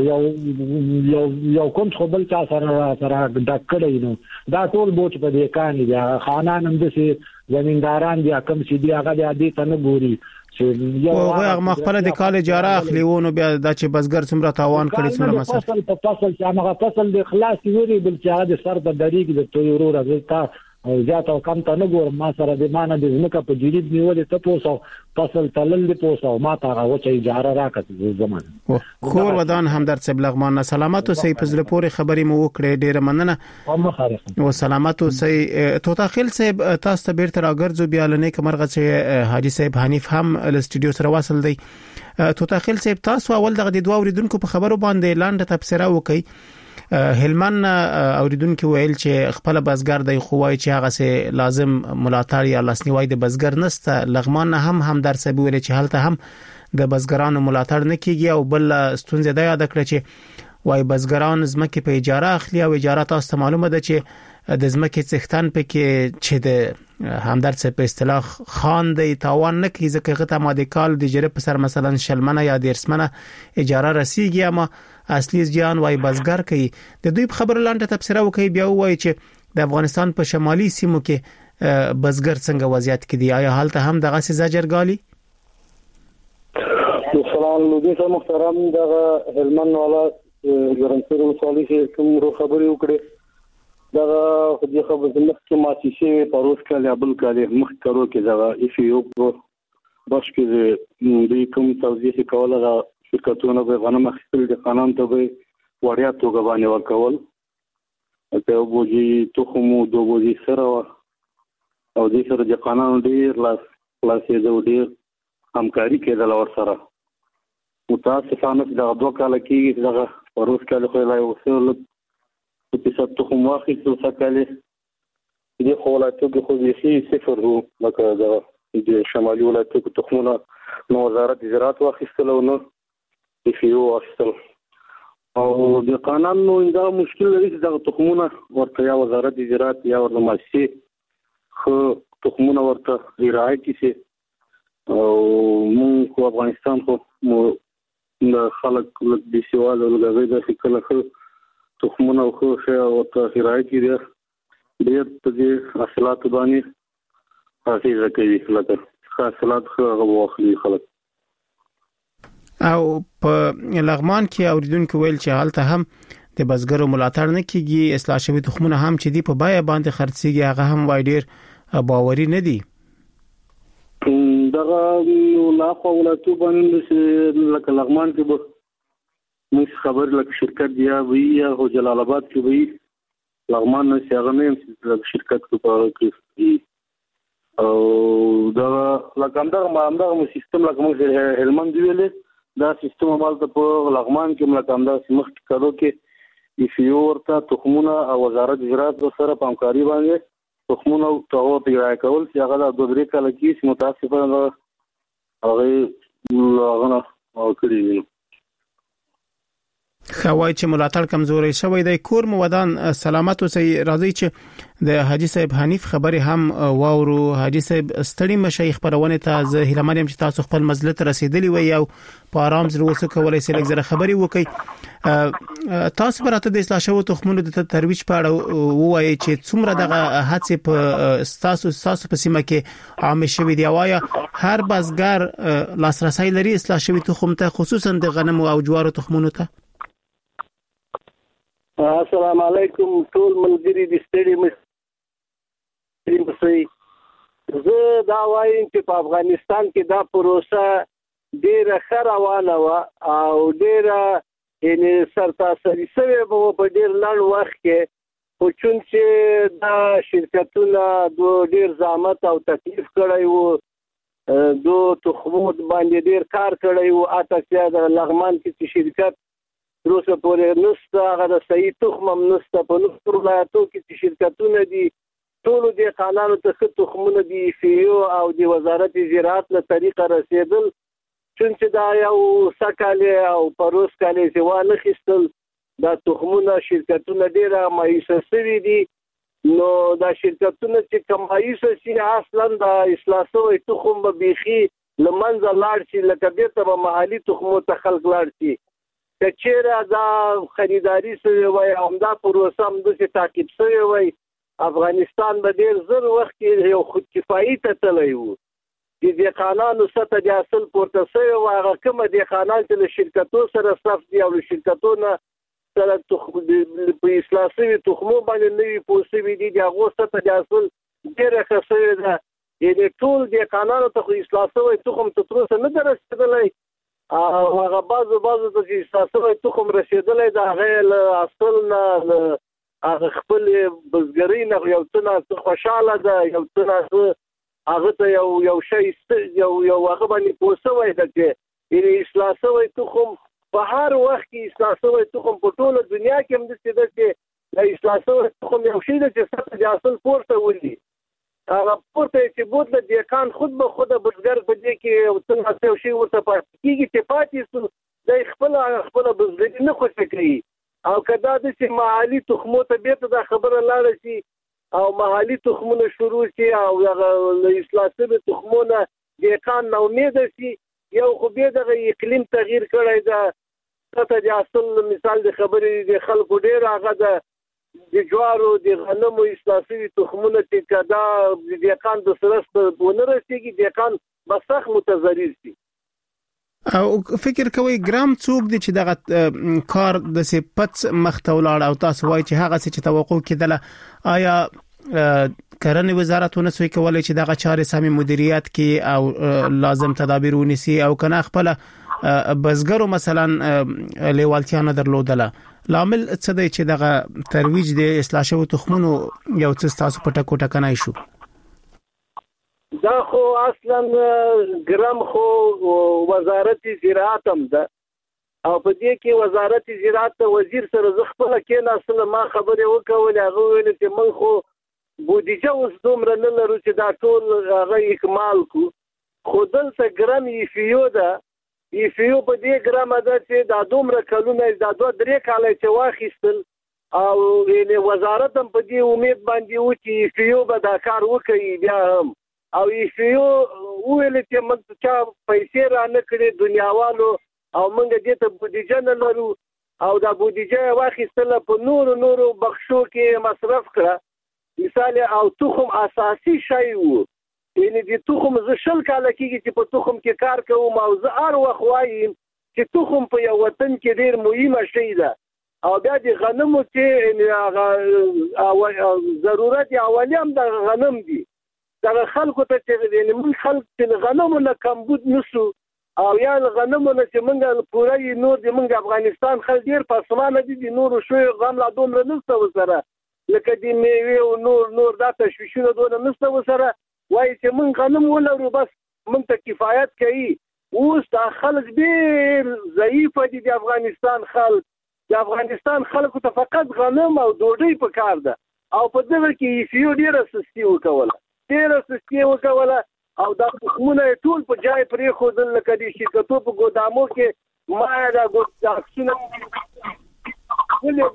یو کوم خو بل چا سره ډکړی نو دا ټول بوج په دې کاني دا خانان هم د زمینداران دي کم سي دي هغه د دې ته نه ګوري چې یو هغه مخبله د کال اجاره اخلي ونه بیا د چې بزګر څومره تاوان کړی څومره مثلا فصل چې هغه فصل د خلاص ویری بل چې هغه سر د دریګ د تویرو راځي او زیات او کم ته نه ګورم ما سره د مانه د زمکه په جریب نیولې ته پوسو فصل تلل د پوسو ما ته هغه وچه اجاره راکړه زمان خور ودان همدرد صاحب لغمان سلامت اوسئ په زړه پورې خبرې مو وکړې ډیره مننه او سلامت اوسئ توتاخیل صاحب تاسو ته بیرته راګرځو بیا لنې کمرغه چې حاجی صاحب حنیف هم ل سټوډیو سره واصل دی توتاخیل صاحب تاسو اول دغه د دوه اوریدونکو په خبرو باندې لاندې تبصره وکړئ هلمن اوریدونکو ویل چې خپل بزګر د خوای چې هغه سه لازم ملاتړ یا لاسنیوي د بزګر نسته لغمان هم در سبب ویل چې حالت هم د بزګرانو ملاتړ نه کیږي او بل ستونزه ده یاد کړی چې وای بزګران زمکه په اجاره اخلي او اجاره تاسو معلومه ده چې د زمکه څښتن په کې چې د همدرد څخه په اصطلاح خان دی تاوان نه کوي ځکه غته ماده کال د جره په سر مثلا شلمنه یا دیرسمنه اجاره رسیږي اما اصلي ځان وای بزګر کوي د دوی خبر لاندې تفسیر وکي بیا وای چې د افغانستان په شمالي سیمو کې بزګر څنګه وضعیت کې دی آیا حالت هم دغه زجرګالي السلام علیکم محترم دغه هلمن والا ګرانسر وصالي چې کوم خبرې وکړي دغه خدای خبر زموږ کې ماتیشي پروس کله بل کله مخ کرو کې دغه ایفیو باش کې د کوم توضیح کوله شرکتونه به غنم اخیستل د قانون ته به وړیا توګه باندې ورکول ته وګورئ تخم دوه بوجي سره او د سره د قانون ډیر لاسې د ډیر همکاري کېدل ور سره متاسفانه د دوه کال کې دغه پروس کله خو لا وصول په څه تخم واخیستل سکاله د خولاتو کې خو یې صفر وو لکه د شمالي ولایتو کې تخمونه نو وزارت زراعت واخیستل او نو ایفیو واخیستل او د قانون نو دا مشکل لري چې د تخمونه ورته یا وزارت زراعت یا ورته مؤسسه خو تخمونه ورته رعایت شي او موږ افغانستان خو د خلک د سیوال او د غیر کله خو تخمونه خو ورته رعایت کړي ډېر د حاصلات باندې حافظه کوي لکه حاصلات خو واخلي خلک او په لغمان کې اوریدونکو ویل چې حالت هم د بزګرو ملاتړ نه کیږي، اصلاح شوی تخمونه هم چې دی په بای باندې خرڅيږي هغه هم وای ډیر باوري نه دي. دغه لا قولاتو باندې لکه لغمان کې به مش خبر لکه شرکت دی یا هو جلال آباد کې وي، لغمان نه څنګه نه شرکت کو پاره کې او دا لکه سیستم لکه موږ هلمند ویلې دا سیستم عمل ته په لغمان کې ملکاندا سمخ کړو کې ایفیو ورته تخمونه او وزارت زراعت سره په همکاري باندې تخمونه او پیدا کول چې هغه د 2-3 کال کې متاسفانه هغه او کړی خوای چې ملاتړ کمزوري شوی دی. کور مو ودان سلامت اوسئ. راځي چې د حاجی صاحب حنیف خبري هم واورو. حاجی صاحب ستړي مشایخ پرونه ته زه هیله مریم چې تاسو خپل منزل ته رسیدلی وي او په آرام سره وسو کولای شئ لږ زره خبري وکړئ. تاسو برته د اصلاح شوی تخمونو د ترویج په اړه وایي چې څومره دغه هڅه په تاسو په سیمه کې عام شوی دی، وایا هر بازګر لاسرسي لري اصلاح شوی تخم ته، خصوصا د غنم او جوارو تخمونو ته؟ السلام علیکم ټول ملګری د ستړي مشي. زه دا وایم چې په افغانستان کې دا پروسه ډیره ښه روانه وه او ډیره یعنی سرتاسري شوې به په ډیر لنډ وخت کې، خو چون چې دا شرکتونه ډیر زحمت او تکلیف کړی وو، دو تخمود باندې ډیر کار کړی وو. اته د لغمان کې چې شرکت روسه پورې نسته، هغه د صحیح تخم هم نسته. په نور ولایتو کې چې شرکتونه دي ټول د قانونو ته تخمونه دي فیو او د وزارت زراعت له طریقه رسیدل، چې دا یو سکاله او پروس کاله چې وانه خستل دا تخمونه شرکتونه ډیره مایوسه شوي دي. نو دا شرکتونه چې کوم مایوسه شي اصلا دا اصلاح شوی تخم به بيخي لمنځه لاړ شي، لکه بیرته به محلي تخمو ته خلق لاړ شي. کچېره دا خریداري سوی وای او دا پروسه هم د تعقیب سوی وای، افغانستان به ډیر زر وخت کې یو خود کفایي ته تللی وو. د قانونو سطح د اصل پورته سوی و، هغه کومه د قانون چې له شرکتو سره صف دي او له شرکتونو سره په اصلاح شوي تخمو باندې نوي پوسوي دي، د هغو سطح د اصل ډیره ښه سوې ده. یعنې ټول د قانونو ته خو اصلاح شوی تخم تر اوسه نه ده رسېدلی، او هغه بعضو ته چې اصلاح شوی تخم رسېدلی د هغې له اصل نه هغه خپل بزګرۍ نه یو څه نه خوشحاله ده، یو څه نه هغه ته یو شی یو هغه باندې پوه شوی ده چې اصلاح شوی تخم په هر وخت کې اصلاح شوی تخم په ټوله دنیا کې هم داسې ده چې د اصلاح شوی تخم یو شی ده چې سطح د اصل پورته ولي. هغه پورته چې بوتله دیکان خود به خود بزګر په دې کې څنګه یو شی ورته پاتې کېږي چې پاتې سو د خپل بزګري نه خوښه کوي. او کدا د چې محلي تخمو ته بیرته دا خبره لاړه شي او محلي تخمونه شروع شي او د اصلاح شوي تخمونه دیکان نه امید شي، یو خو بیا دغه اقلیم تغییر کړی ده. ته د اصل مثال د خبرې د خلکو ډېر هغه د جوارو د غنمو اصلاح شوي تخمونه چې کدا د دیکان د سرست ونه رسېږي، دیکان به سخت متضرر شي. او فکر کوي ګرام څوک دي چې دغه کار د صفت مخته ولاړ او تاسو وایي چې هغه څه چې توقع کېدله، آیا کرنې وزارت ونسوي کولای چې دغه چارې سمې مدیریت کې او لازم تدابیر ونیسي او کنه خپل بزګرو مثلا لیوالتیا نه درلودله؟ لامل څه دی چې دغه ترویج د اصلاح شوی تخمونو یو څه تاسو په ټکو ټکنای شو؟ دا خو اصلا ګرام خو وزارت زراعت هم ده او په دې کې وزارت زراعت ته وزیر سره زه خپل کېناستم، ما خبرې وکولې، هغه ویل چې موږ خو بودیجه اوس دومره نه لرو چې دا ټول هغه اکمال کو، خو دلته ګرام ایفیو ده. ایفیو په دې ګرامه ده چې دا دومره کلونه دا 2-3 کاله چې واخیستل او یعنې وزارت هم په دې امید باندې و چې ایفیو به دا کار وکړي بیا هم، او ایفیو وویل چې موږ چا پیسې را نه کړې دنیاوالو او موږ دې ته بودیجه نه لرو، او دا بودیجه واخیستله په نورو بخشو کې مصرف کړه. مثال او تخم اساسي شی وو، یعنی د تخم زه 20 کاله کېږي چې په تخم کې کار کوم او زه هر وخت وایم چې تخم په یو وطن کې ډیر مهمه شی ده او بیا د غنمو چې ضرورت اولی هم د غنم دي دا خلکو ته چې موږ خلک چې غنمو نه کمبود نشو او یا غنمو نه چې موږ پوره نور د موږ افغانستان خلک ډیر پسمانه دي نور شوی غم لا دومره نشته وسره لکه د میوه او نور دا تشویشونه دونه نشته وسره وایي چې موږ غنم ولرو بس موږ ته کفایت کوي اوس دا خلک ډیر ضعیف دي د افغانستان خلکو ته فقط غنم او ډوډۍ په کار ده او په دغه کې یې ډیره سستی وکوله او دا تخمونه ټول په ځای پرې خودل لکه د شرکتو په ګودامو کې ما دا ګودامونه ولې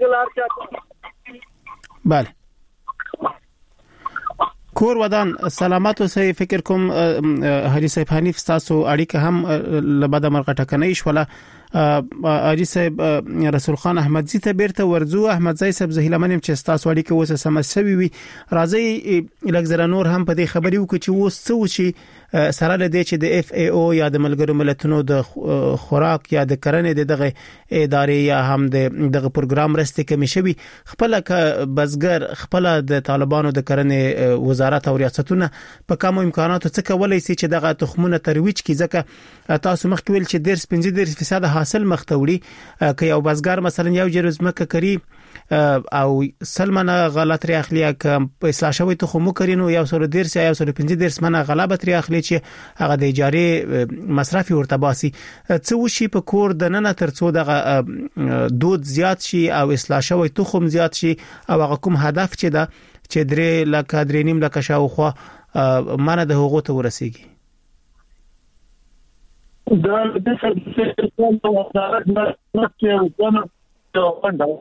ګلار بله کور ودان سلامت اوسئ فکر کوم حاجی صاحب حنیف تاسو اړیکه هم لبد مرغه ټکنۍ شوله حاجی صاحب رسول خان احمدزي ته بیرته ورزو احمدزي صاحب زهیله منم چې تاسو اړیکه وسه سمسوي وي راځي لګزر نور هم په دې خبري وکړي چې وس څه وشي سره له دې چې د اف ای او یا د ملګرو ملتونو د خوراک یا د کرنې دغه ادارې یا هم دغه پروګرام رسته کمی شوی خپل بزګر خپل د طالبانو د کرنې وزارت او ریاستونه په کوم امکاناتو څه کولای شي چې دغه تخمونه ترویج کی ځکه تاسو مخکې ویل چې 15% حاصل مختوري که یو بزګر مثلا یو جرز مکه کری او سلمنه غلط ری اخلي که اصلاح شوی تخمو کرینو یو سره درس یا یو سره 15 منه غلبت ری اخلي چې هغه د اجاره مصرف ورته باسي څه وشي په کور د نن ترڅو دغه دود زیات شي او اصلاح شوی تخم زیات شي او هغه کوم هدف چې دا چې درې لکه درې نیم لکه شاوخوا مانه د هغو ته ورسیږي دا د څه په وزارت نه کې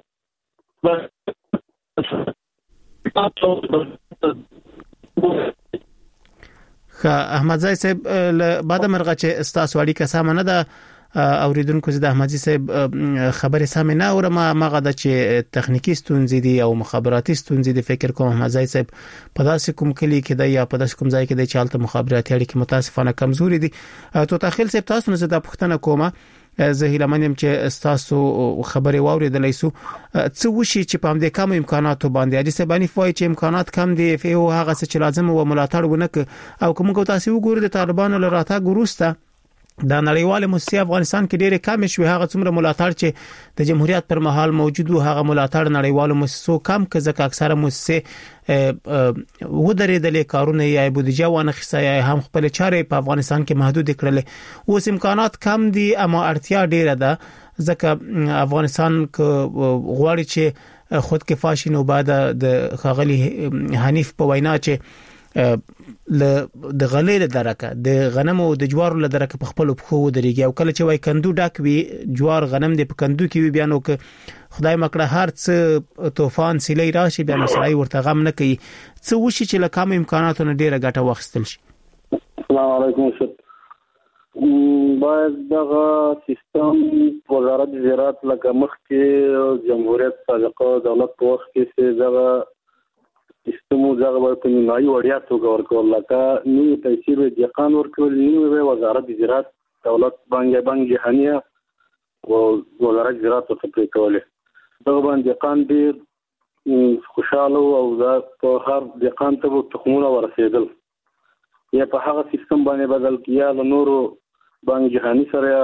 احمدزي صاحب بعد مرغه چې استاسو اړیکه سم نه ده اوریدونکو زه د احمدزي صاحب خبره سم نه اورم ماغه د چې تخنیکی ستونزې دي او مخابراتي ستونزې دي فکر کوم احمدزي صاحب په داسې کوم کلی کې دی یا په داسې کوم ځای کې دی چې حالت مخابراتي اړیکې متاسفانه کمزوري دي تو تخیل صاحب تاسو نه زده پښتنه کومه زهیله منم چې استاسو خبره واوریدلای سو څه وشي چې په همدې کم امکاناتو باندې اجي سبانی فوای چې امکانات کم دي فه او هغه څه چې لازم او ملاتړ ونک او کوم کو تاسو وګورئ د طالبانو لراته ګروسته د نړیوال موسسې افغانستان کې ډېر کم شوی هغه څومره ملاتړ چې د جمهوریت پر مهال موجود و هغه ملاتړ نړیوال موسسو کم کزه اکثره موسسې ودرېدلې کارونه یا بودیجه وانه خصه یا هم خپل چارې په افغانستان کې محدود کړل اوس امکانات کم دي اما اړتیا ډېره ده ځکه افغانستان غواړي چې خود کفاشي نو بعد د خغلی حنیف په وینا چې د غلې له درکه د غنمو د جوارو له درکه په خپل خو درېږي او کله چې وای کندو ډاک وی جوار غنم د په کندو کې وی بیانو ک خدای مکړه هر څه طوفان سیلې راشي بیا نسای ورته غم نه کوي څه وشي چې لکه امکاناتو نه ډیره ګټه واخیستل شي. السلام علیکم شت باید دغه سیستم وزارت زراعت لکه مخکې جمهوریت سابقه دولت په وخت کې دغه سیستمو دغه په نیمایي وړیا توګه ورکول لکه نوې پیسې به دقان ورکول نیمه وزارت زراعت دولت بانک جهانیه او وزارت زراعت ته پریکوله دغه باندې دقان ډېر خوشاله او دا په هر دقان ته تخمونه ورسېدل یا په هغه سیستم باندې بدل کیا له نورو بانک جهانی سره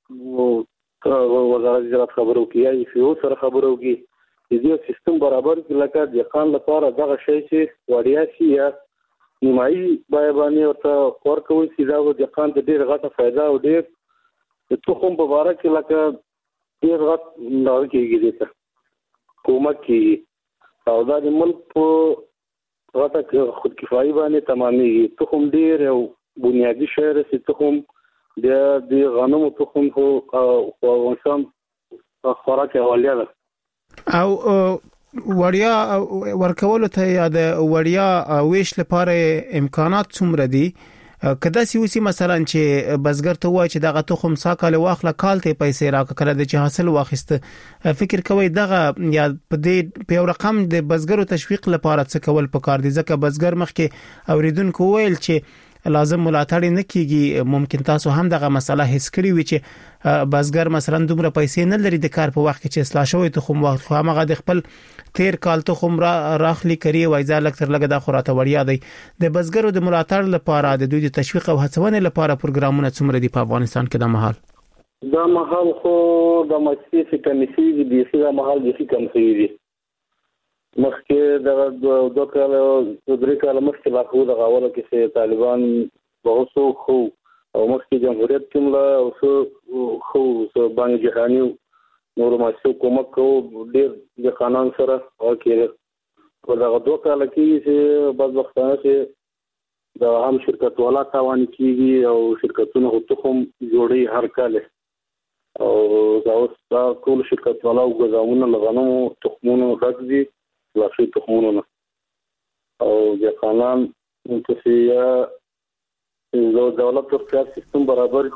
او وزارت زراعت خبرو کیا یو سره خبرو کی دې سیستم برابر لکه د قانون لپاره دغه شی چې وړیا شي یا نیمایي بیابانې ورته ورکوي چې دا د قانون د ډېر غټه فائدہ او ډېر د تخم په اړه کې لکه ډېر غټ نو کېږي ته کومک کې او دا د ملک په غټه خود کفایي باندې تمامېږي تخم ډېر او بنیادی شی رسې تخم د غنمو تخم خو انسان خوراک اولیا ده او وړیا ورکول ته یا د وړیا ویش لپاره امکانات څومره دي کدا سیوسی مثلا چې بزګر ته وای چې دغه تخم ساکاله واخله کال ته پیسې راکړه د چې حاصل واخیسته فکر کوي دغه یا په دې په یو رقم د بزګرو تشویق لپاره څه کول پکار دي ځکه بزګر مخکې اوریدونکو ویل چې لازم ملاتړ نه کیږي ممکن تاسو هم دغه مسله هیڅ کړی وي چې بزګر مثلا دومره پیسې نه لري د کار په وخت کې چې اصلاح شوی تخم وخت خو هغه د خپل تیر کال تخم راخلی کړي وای ځل تر لګه د خوراته وړیا دی د بزګرو د ملاتړ لپاره د دوی د تشویق او هڅونې لپاره پروګرامونه څومره دي په افغانستان کې د مهال دا مهال خو د مؤسسې کمیسي دي چې د مهال د کم خيري مخکې د دوه کال درې کال مخکې لا خو د غاوله کې طالبان بہت خو او مخکې جمهوریت کوم لا او خو باندې جهاني نور ماسو کومک کو ډېر د قانون سره او کې په دغه دوه کال کې چې بعض وختونه چې د هم شرکت والا تاوان کیږي او شرکتونه تخم جوړي هر کال او دا اوس ټول شرکت والا او غزاونه لغنو تخمونو راځي لاشي تخمونونه او د قانون انتفاعیه د دولت په سیستم برابر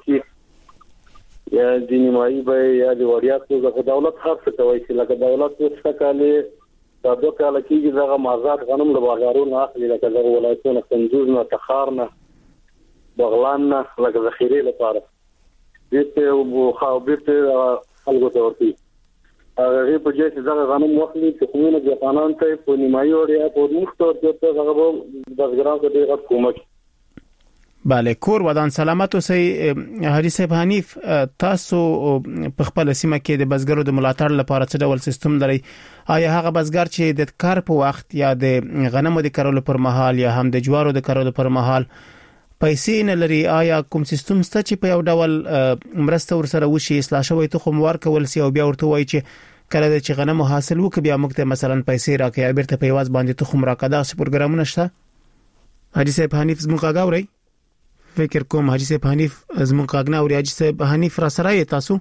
کې یا د نیمایي به یا د وړیا د دولت هر څه کوي چې لکه دولت څه کاله دا دوه کال کې دغه مازاد غنم له بازارونو اخلي لکه د ولایتونو کندوز نه تخارنه بغلان نه لکه ذخیره لپاره دته او خاوبته خلکو ته ورتي هغه په جې چې دغه غنم واخلي چې کومه د قانون ته په نیمایي وړیا په مختلف ته هغه بزګرانو ته ډېر کومک bale کور ودان سلامت اوسئ حاجی صاحب حنیف تاسو په خپل سیمه کې د بزګرو د ملاتړ لپاره څه ډول سیستم لري آیا هغه بزګر چې د کار په وخت یا د غنمو د کارولو پر مهال یا هم د جوارو د کارولو پر مهال پیسې نه لري آیا کوم سیستم ست چې په یو ډول مرسته ورسره وشي اصلاح شوی تخم ورکول سی او بیا ورته وایي چې کله چې غنمو حاصل وکړي بیا موږ ته مثلا پیسې راکړي بیرته په یواز باندې تخم راکړه دا پروګرامونه شته حاجی صاحب حنیف زموږ غاوري فکر کوم حاجی صاحب حنیف زموږ غاګنا او حاجی صاحب حنیف را سره تاسو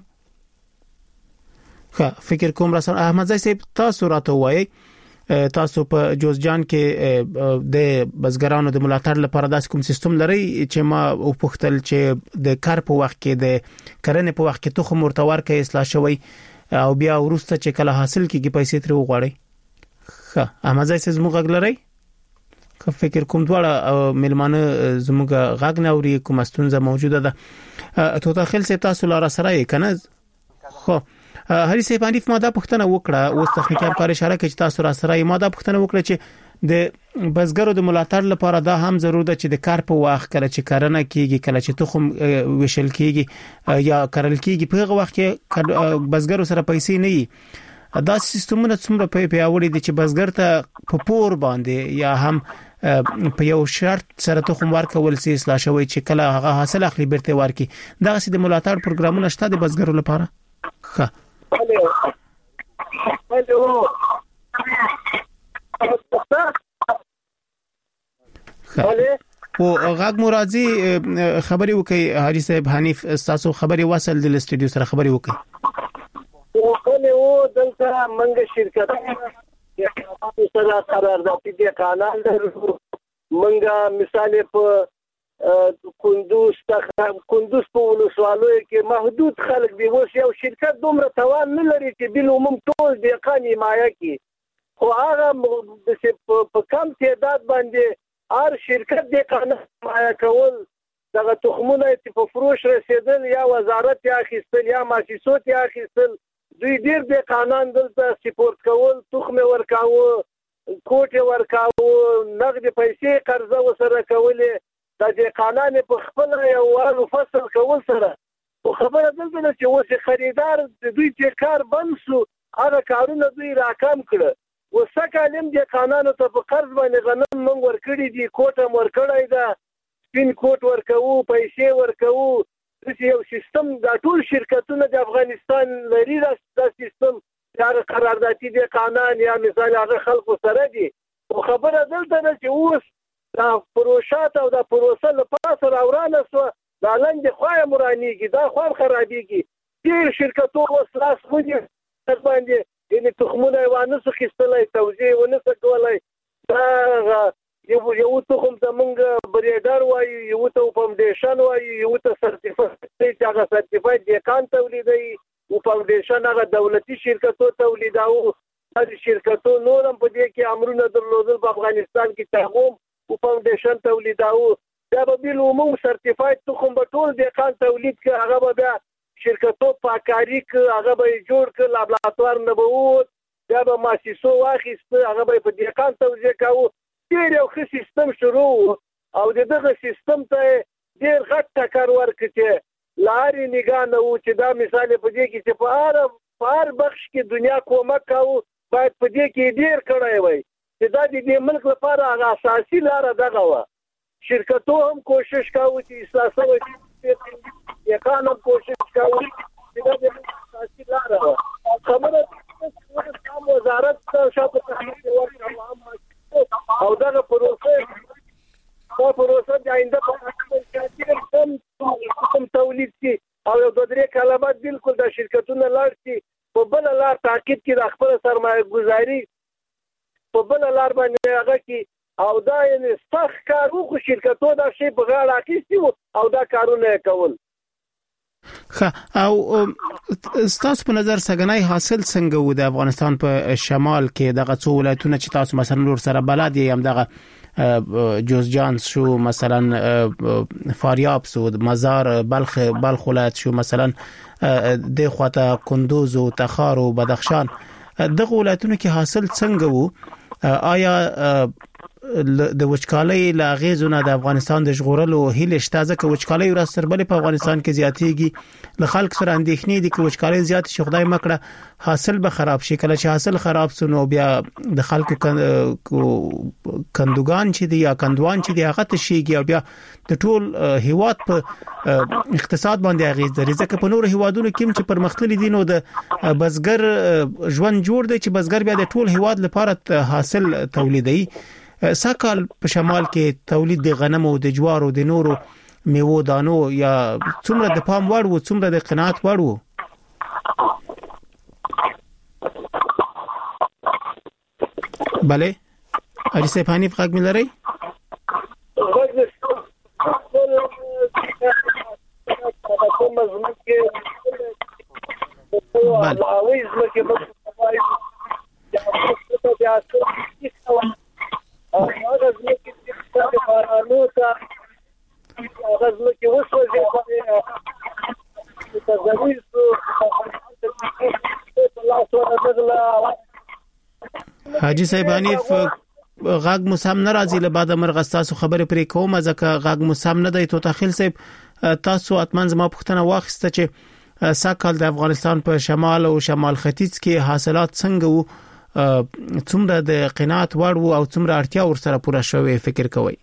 ښه فکر کوم را سره احمد زای صاحب تاسو راته وایي تاسو په جوزجان کې د بزګرانو د ملاتړ لپاره داس کوم سیستم لري چې ما او پختل چې د کار په وخت کې د کرنې په وخت کې تخم ورتور کې اصلاح شوی او بیا ورسته چې کله حاصل کیږي پیسې تر وغواړي ښه احمد زای زموږ غږ لري که فکر کوم دواړه ملمانه زموږ غږ نوري کوم ستونزه موجوده ده توتا خل سي تاسو لاره سره کنه خو حاجی صاحب حنیف ما دا پښتنه وکړه اوس تخنیکی همکاري اشاره کوي چې تاسو را سره ما دا پښتنه وکړه چې د بزګرو د ملاتړ لپاره دا هم ضرور ده چې د کار په وخت کله چې کرنه کیږي کله چې تخم وشل کیږي یا کرل کیږي په هغه وخت کې بزګرو سره پیسې نه وي دا سیستمونه څومره په پیاوړي دي چې بزګر ته په پور باندې یا هم په یو شرط سره تخم ورکول سي اصلاح شوی چې کله هغه حاصل اخلي بیرته ورکي دا سي د ملاتړ پروګرامونه شته د بزګرو لپاره ښه او غاګ مرادي خبري وکي حاجی صاحب حنیف تاسو خبري وصل د استودیو سره خبري وکي او دلته منګ شرکت سره قراردادي دي قانون درو منګ مثال په کندوز په ولسوالۍ کې محدود خلک دی اوس یو شرکت دومره توان نه لري چې بل عموم ټول د قانوني مایا کې خو هغه په کم تعداد باندې هر شرکت د قانوني مایا کول دغه تخمونه چې په فروش رسیدل یا وزارت یا اخیستل یا مؤسسات یا اخیستل دوی ډیر د قانون دلته سپورت کول تخم ورکاوه کوټه ورکاوه نقد پیسې قرضه وسره کولې د قانون په خپل یو فصل کول سره او خبره دلته چې اوس خریدار دوی چې کار بند شو هغه کارونه دوی راکم کړه وسکالم د قانون ته په قرض باندې غنم موږ ورکړي دي کوټه ورکړای دا سپین کوټ ورکوو پیسې ورکوو چې یو سیستم د ټول شرکتونو د افغانستان لري دا سیستم چې قراردادي د قانون یا مثال هغه خلکو سره دي او خبره دلته چې اوس دا پروشات او دا پروسه لپاره راورانه سو دا لنډ خوای مرانیږي دا خو خرابېږي ډیر شرکتو وسلاس ودی تر باندې ان تخمونه وانه څه خستلای توزیع ونه څه کولای دا یو تخم زمونږ بریډر وای یو ته فاونډیشن وای یو ته سرټیفیکټ هغه سرټیفایډ د کان تولیدي او فاونډیشن هغه دولتي شرکتو تولیداو هر شرکتو نورم په دې کې امرونه درلودل په افغانستان کې تاغوم او فاونډیشن تولیداو دا به بل عموم سرټیفاید تخم به ټول دهقان تولید کړي، هغه به بیا شرکتو پاکاری کړي، هغه به جوړ کړي، لابراتوار نه به ووت، بیا به مؤسسو واخیسته، هغه به په دهقان توزیع کاوه. ډېر یو ښه سیستم شروع او دغه سیستم ته ډېر غټ ټکر ورکړ چې لارې نگاه نه وو چې دا مثال په دې کې چې په هر بخش کې دنیا کومک کاوه باید په دې کې ډېر کړی وای چې دا د دې ملک لپاره هغه اساسي لاره دغه وه. شرکتو هم کوشش کاوه چې اصلاح شوی دهقان هم کوشش کاوه چې دا د اساسي لاره وه. خبره وزارت شاته تحقیق ورکړه او دغه پروسه د آینده په اړه کوم تولید شي او یو دوه درې کلمات بالکل د شرکتونو لاړ شي په بل لار تعقیب کړي د خپل سرمایه گذاري په بل لار باندې هغه کې او دا یعنی سخت کار وکړو. شرکتو دا شی په غاړه اخیستی او دا کارونه کول. او ستاسو په نظر سګنای حاصل څنګه و د افغانستان په شمال کې دغه څو ولایتونه چې تاسو مثلا نور سره بلد یې هم دغه جوزجان شو، مثلا فاریاب شو، مزار بلخ ولایت شو، مثلا د خواته کندوز او تخار او بدخشان، دغه ولایتونو کې حاصل څنګه و؟ آیا د وچکالۍ له اغیزونه د افغانستان د ژغورلو هیله شته؟ ځکه وچکالۍ ورځ تر بلې په افغانستان کې زیاتېږي، له خلک سره اندېښنې دي چې وچکالۍ زیات شي خدای مکړه حاصل به خراب شي. کله چې حاصل خراب شونه بیا د خلکو کندوګان چې دی یا کندوان چې دی هغه تشيږي او بیا د ټول هیواد په اقتصاد باندې اغیز لري. ځکه په نور هیوادونو کې چې پرمختللي دي نو د بزګر ژوند جوړ دی چې بزګر بیا د ټول هیواد لپاره حاصل تولیدي. ساکال په شمال کې تولید د غنم او د جوار او د نورو میوو دانو یا څومره د پام وړ وو، څومره د قناعت وړ وو؟ بله علي سپانی فقط ملري حاجی صاحبانی غاګ مسام ناراضي له بعد مرغستاسو خبره پرې کوم ځکه غاګ مسام نه دی. تو تخیل صاحب تاسو اتمن زما پښتنه واخسته چې ساکال د افغانستان په شمال او شمال ختیځ کې حاصلات څنګه وو، څومره د قناعت وړ وو او څومره اړتیا ورسره پوره شوې فکر کوئ؟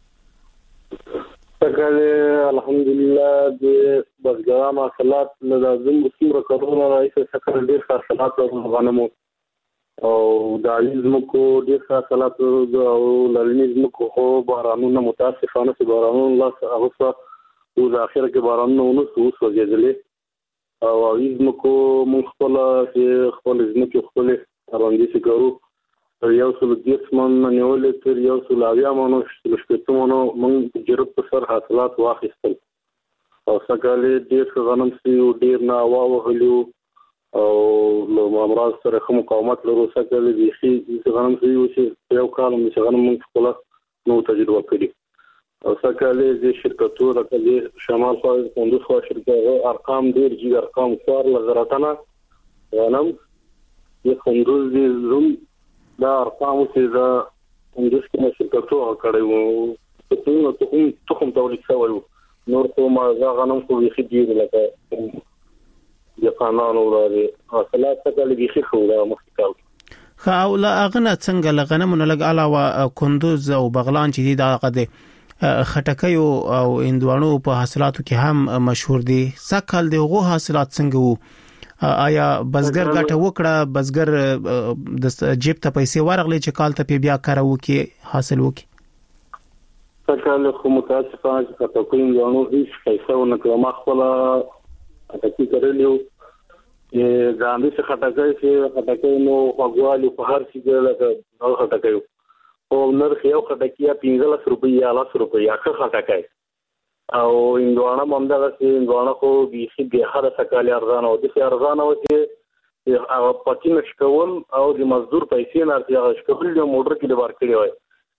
الحمدلله د بزګرانو حاصلات لازم څومره کارونه راځي سکه ډیر حاصلات غنمو او د عزمکو ډیر حاصلات او لالنیزمکو خو بارانونه متاسفانه چې بارانونه الله هغه او د اخر کې بارانونه ونو وسوځېدلې او عزمکو مخ خپل ځمکې خپل باندې سګرو یو څل دیسمن نیولې تر یو څل اویامونو شپږمونو موږ جرب په سر حاصلات واخیستل او سګالې ډیر غنم سي او ډیر نه واوهلو او نو امراض سره کوم مقاومت لرو سګالې دي چې غنم سي او چې یو کال موږ غنم موږ خپل نو تجربه کړی او سګالې د شرکتو راکلي شمال خو کندوز خو شرکتو ارقام ډیر جګ ارقام څوار لزراتنه غنم یو کندوز دي زوم دا ارقام چې دا کندوز کې شرکتو کړي وو ته تخم تولید شوی نور کومه غنم خو یې خدي لکه د قانون او د حاصلات څخه لږی خو دا مخکې خو لا اغنه څنګه لغنمونه لګ علاوه کندوز او بغلان چې دی دا غده خټکۍ او اندوانو په حاصلاتو کې هم مشهور دي. سکهال دغه حاصلات څنګه وو؟ آیا بزګر ګټه وکړه؟ بزګر د جیب ته پیسې ورغلې چې کال ته بیا کارو کې حاصل وکړي؟ سکهال خو متاسفانه چې خټکۍ اندوانو هیڅ پیسې ونه کړه. ما خپل خټکۍ کړلیو ځاندې چې خټکۍ نو غوالي په هر څه کې لکه نو خټکۍ او نرخ یو خټکۍ 15 روپۍ یا 10 روپۍ اخر خټکۍ او اندوانه مونږه چې اندوانه خو بيخي به هر سکهال ارزان او د ارزان او چې هغه پاتې نشکول او د مزدور پیسې نه ارزي شکول د موټر کې د ورکړي وای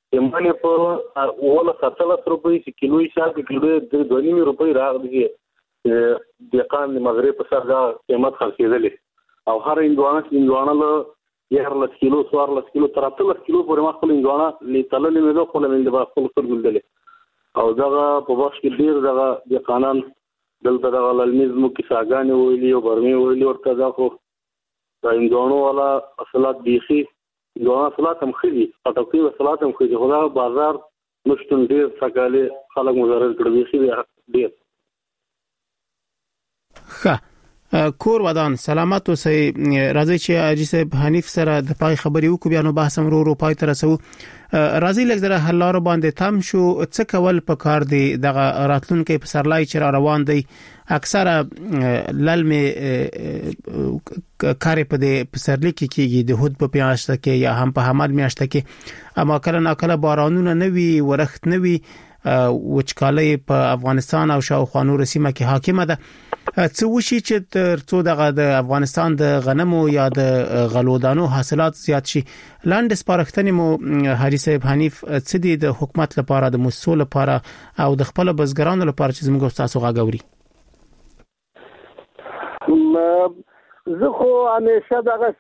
یمنه په ولا 17 روپۍ کیلو حساب کې 2.5 روپۍ راغلي د قان مغرب په سر دا قیمت خرڅېدل او هر اندوانه له 14 کیلو 14 کیلو تر 13 کیلو پورې ما خپل اندوانه لیتلل مې زه خپل من د خپل سر ګلدل او دغه په وخت کې ډیر دغه د قانون دلته دغه للمزمو کې ساګانې ویلي او برمي ویلي ورته دا خو د اندوانو والا اصلات بيخي اندوانه اصلات هم خېدي پټوکي اصلات هم خېدي خو دا بازار مشتون ډیر څنګه خلک مزارل کړي بيخي ډیر ښه کور ودان سلامت اوسئ راځي چې اجي صاحب حنیف سره د پای خبري وکړو بیا نو بحث هم ورو پای ته رسو راځي لږ زره حلاره باندې تم شو څه کول په کار دی دغه راتلونکو په سرلای چې روان دی اکثره للمه کار په دې پسرلی کې کیږي د هود په میاشت کې یا هم په حمل میاشت کې اما کله ناکله بارانونه نوي ورخت نوي وچکالي په افغانستان او شاوخوا نور سیمه کې حاکمه ده څه وشي چې تر څو د افغانستان د غنمو یا د غلودانو حاصلات زیات شي لاندې سپارښتنې مو حاجی صاحب حنیف څه دي د حکومت لپاره د مسؤل لپاره او د خپل بزګرانو لپاره چې موږ تاسو غاګوري زه خو همیشه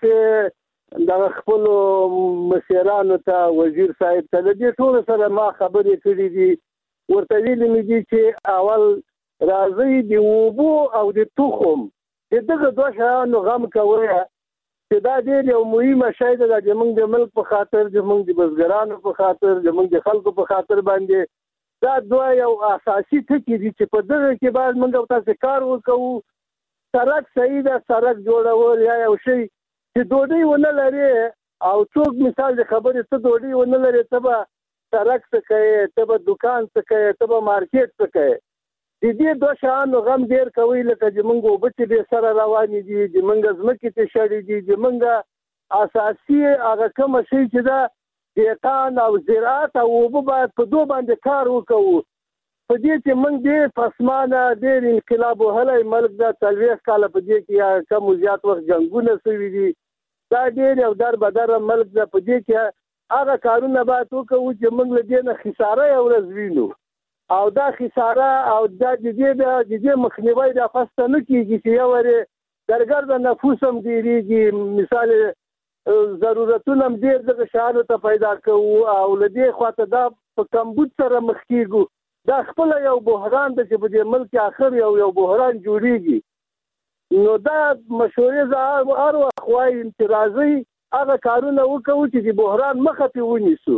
دغه خپل مشرانو ته وزیر صاحب ته د دې ټول سره ما خبرې کړې دي ورته ویلي مې دي چې اول راځي د وبو او د تخم دغه دوه شانو غم کوي چې دا ډېر یو مهمه شی ده چې موږ د ملک په خاطر د موږ د بزګرانو په خاطر د موږ د خلکو په خاطر باندې دا دوه یو اساسي ټکي دي چې په دغه کې باید موږ تاسو کار وکړو سړک صحیح ده سړک جوړول یا یو شی چې ډوډۍ ونه لري او څوک مثال د خبرې ته ډوډۍ ونه لري ته به سړک څه کوي ته به دکان څه کوي ته به مارکیټ څه کوي د دې دوه شانو غم ډیر کوي لکه چې موږ وبچې به سره روان دي چې موږ زمکه ته شړې دي چې موږ اساسي هغه کوم شي چې دا دیتان او زراعت او وبو باید په دوه باندې کار وکړو په دې چې موږ دې پسمانه ډیر انقلاب وهلای ملک دا 30 کال په دې کې یا کم زیات وخت جنگونه شوي دي دا ډیر یو در بدر ملک دا په دې کې هغه کارونه باید وکړو چې موږ له دې نه خساره یو ورځ وینو او دا خساره او دا د دې مخنیوي د فاستنه کیږي چې یو ور درګرد نفوس هم ډیریږي مثال ضرورتونه هم ډیر د شانو ته پیدا کوو او لدی خواته دا په کمبود سره مخ کیږو دا خپل یو بحران د چې په دې ملک اخر یو بحران جوړیږي نو دا مشورې زه هر وخت وایم چې راځي هغه کارونه وکړو چې د بحران مخه ته ونیسو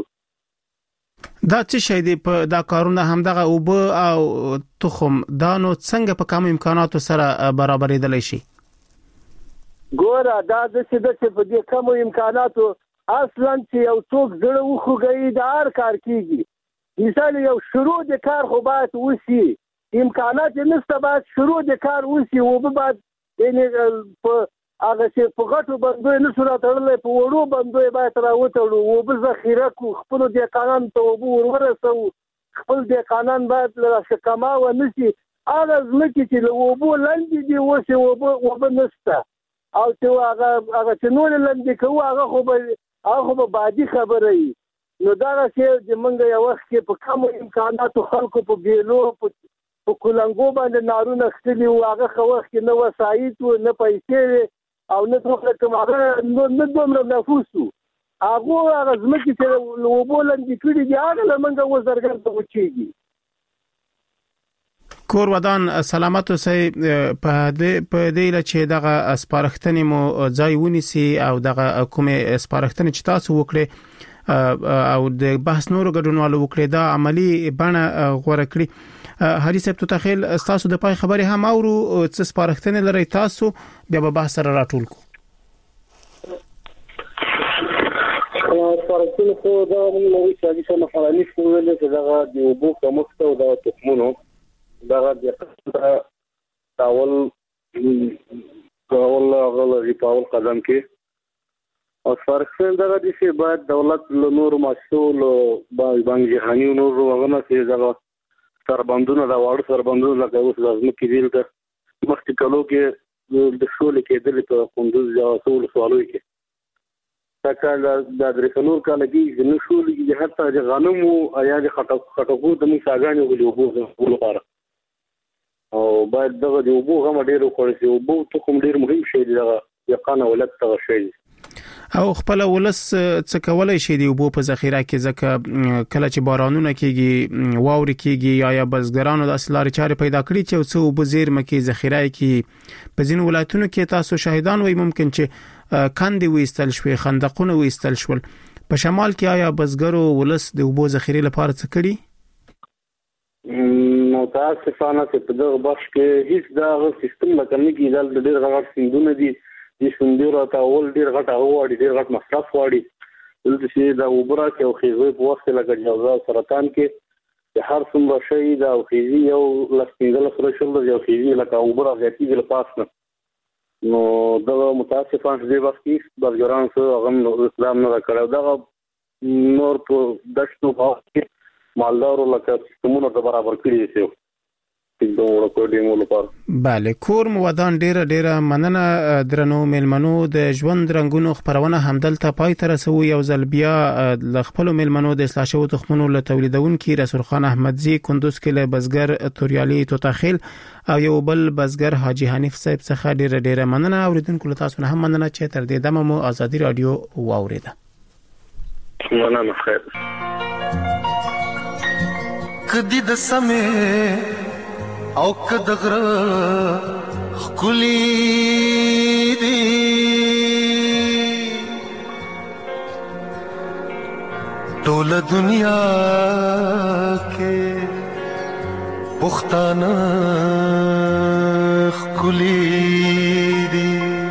دا څه شي دی په دا کارونه هم دغه اوبه او تخم دا نو څنګه په کم امکاناتو سره برابرېدلی شي ګوره دا د څه په دې کم امکاناتو اصلا چې یو څوک زړه وخوږي دا هر کار کیږي مثال یو شروع د کار خو باید وسی امکانات نشته باید شروع د کار وسی او به بعد یعنی په هغه چې په غټو بندوي نه سره تړلې په وړو بندوي باید راوتړو او به ذخیره کو خپل د قانون ته ورسو خپل د قانون باید له کما و نشي هغه ځمکې چې له وبو لاندې دی وسه وبو نشته او چې هغه چې نور لاندې کوو هغه خو به بعدي خبره وي نو دا چې موږ یو وخت کې په کوم امکاناتو خلکو په بیلو په کولنګو باندې نارونه خستلي او هغه خو وخت کې نه وسایت او نه پیسې او نه څوک کوم هغه نه دومره نفوسو هغه ځمکې چې وبولندې کړي دي هغه لمنګه وزرګر ته وچیږي کور ودان سلامت اوسئ په دې چې دغه سپارښتنې مو ځای ونیسي او دغه کومه سپارښتنې چې تاسو وکړي او د بحث نورو ګډونوالو وکړي دا عملی بڼه غوړه کړی حاجی صاحب ته خیل تاسو د پای خبرې هم اورو څه سپارښتنې لري تاسو بیا به بحث سره راټول کو سپارښتنې خو دا موږ چې څنګه فعالي کوله چې دا د وبو کمښت او د تخمونو دا د تاول غل ریپاول قدم کې او سپارښتنې دا دي چې باید دولت له نور مسؤل بانک جهاني نور وغنه چې دا سربندونه دا واړه سربندونه لکه اوس لازم کېدل تر مخکې کلو کې د شولې کېدل په کندوز یا سول سوالوي کې تکل د درسلور کال کې نشول کې حتی د غنم او یا د خټکو د مساګانو غلوبو لپاره او باید دغه د وبو غم ډیر وکړي او وبو ته کوم ډیر مهم شی دی دغه یقانه ولکت ته شي او خپل ولس څه کولای شي دی وبو په ذخیره کې ځکه کله چې بارانونه کېږي واوري کېږي یا بزګرانو د اصلار چارې پیدا کړی چې څو وبو زیرمه کې ذخیره کې په ځین ولایتونو کې تاسو شاهدان وي ممکن چې کاندي وېستل شوي خندقونه وېستل شول په شمال کې آیا بزګرو ولس د وبو ذخیره لپاره څه کړی متاسفانه چې په دغه بخش کې هیڅ دا سیستم مکني کې د ډېر غټ سیندونه دي د سندرو ته ول ډېر غټ هوا ډېر غټ مصرف واړي دلته چې دا وبره کې او خېزوي په وخت لکه جوزا سرطان کې هر څومره شي دا او خېزي یو لسپینګل سره شول یو خېزي لکه وبره غټي د پاسنه نو دا متاسفانه دې وخت کې بزګران سره هغه اسلام نه کړو دا نور په دښتو کې مالدار لکه سیستمونو ته برابر کړی شي بله کور مودان ډیره مننه درنو ملمنو د ژوند رنگونو خبرونه همدلته پای ته رسو یو ځل بیا د خپل ملمنو د اصلاح شوو تخمونو له تولیدونکو رسول خان احمدزی کندوز کې له بزګر توریالي توتاخیل او یو بل بزګر حاجی حنیف صاحب څخه ډیره مننه اوریدونکو له تاسو نه هم مننه چې تر دې دمه مو ازادي رادیو واوریده مننه خیر کدی د سمې او کدغر خلی دی ټول دنیا کې پښتانه خلی دی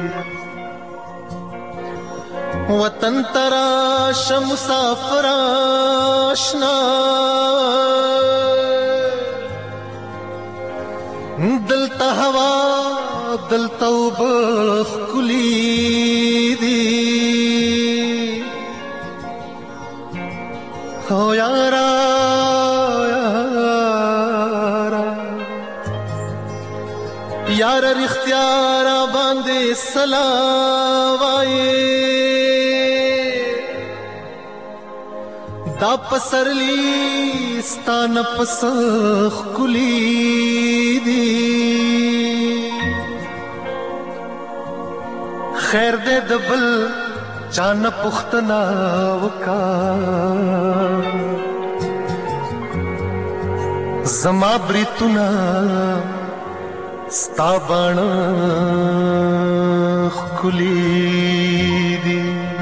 وطن ترا شمسافر آشنا دلتا هوا دلتا وبخ کلی دی او یارا یارا رختیار باندې سلاوای دا پسرلی ستان پسخ کلی دی خیر دې دبل چان پختنا وکا زما بریتنا ستابان کلی دی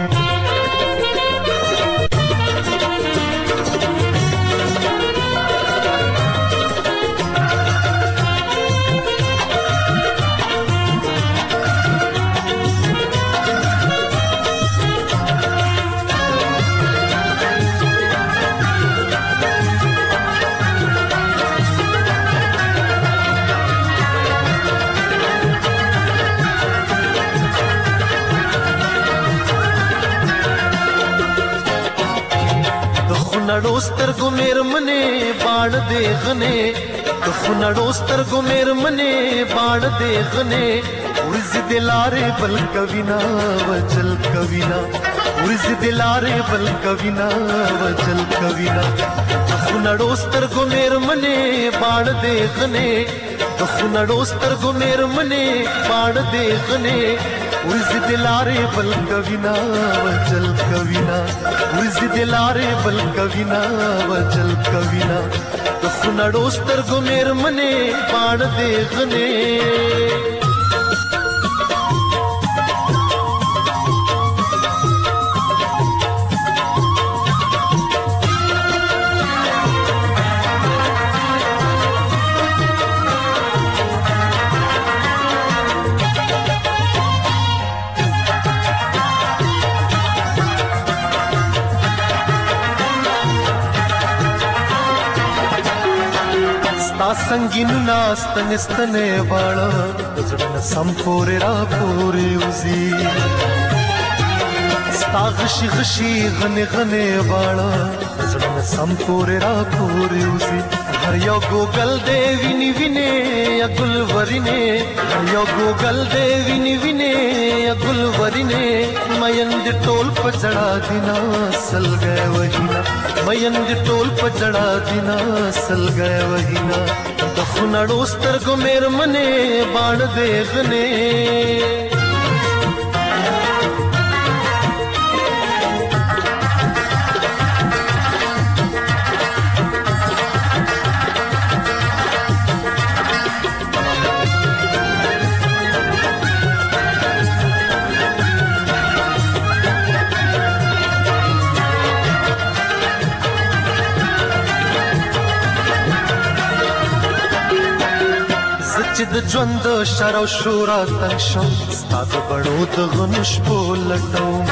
خنړو سترګو مېرمنې باڼ دې غنې د خنړو سترګو مېرمنې باڼ دې غنې ورځ دې لارې بل کوینا وچل کوینا ورځ دې لارې بل کوینا وچل کوینا د خنړو سترګو مېرمنې باڼ دې غنې د خنړو سترګو مېرمنې باڼ دې غنې ورځ دې لارې بل کوینا وچل کوینا ورځ دې لارې بل کوینا وچل کوینا د خنړو سترګو مېرمنې باڼ دې غنې संगीनु नास्तन स्तने वाला जड़न संपोरे रा पोरे उजी स्तागशी गशी गने गने वाला जड़न संपोरे रा पोरे उजी हर यो गूगल दे विनी विने या गुलवरिने हर यो गूगल दे विनी विने या गुलवरिने मयंद टोल पचड़ा दिना सल गए वहीना मयंद टोल पचड़ा दिना सल गए वहीना दखुनड़ो स्तरगो मेर मने बाण देखने د ژوند شر او شورا تنگ شم ستا د بڼو د غنو شپو لټوم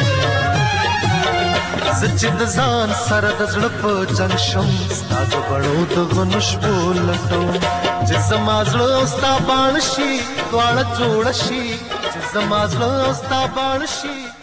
زه چې د ځان سره د زړه په جنګ شم ستا د بڼو د غنو شپو لټوم چې زما زړه او ستا باڼه شي دواړه جوړه شي چې زما زړه او ستا باڼه شي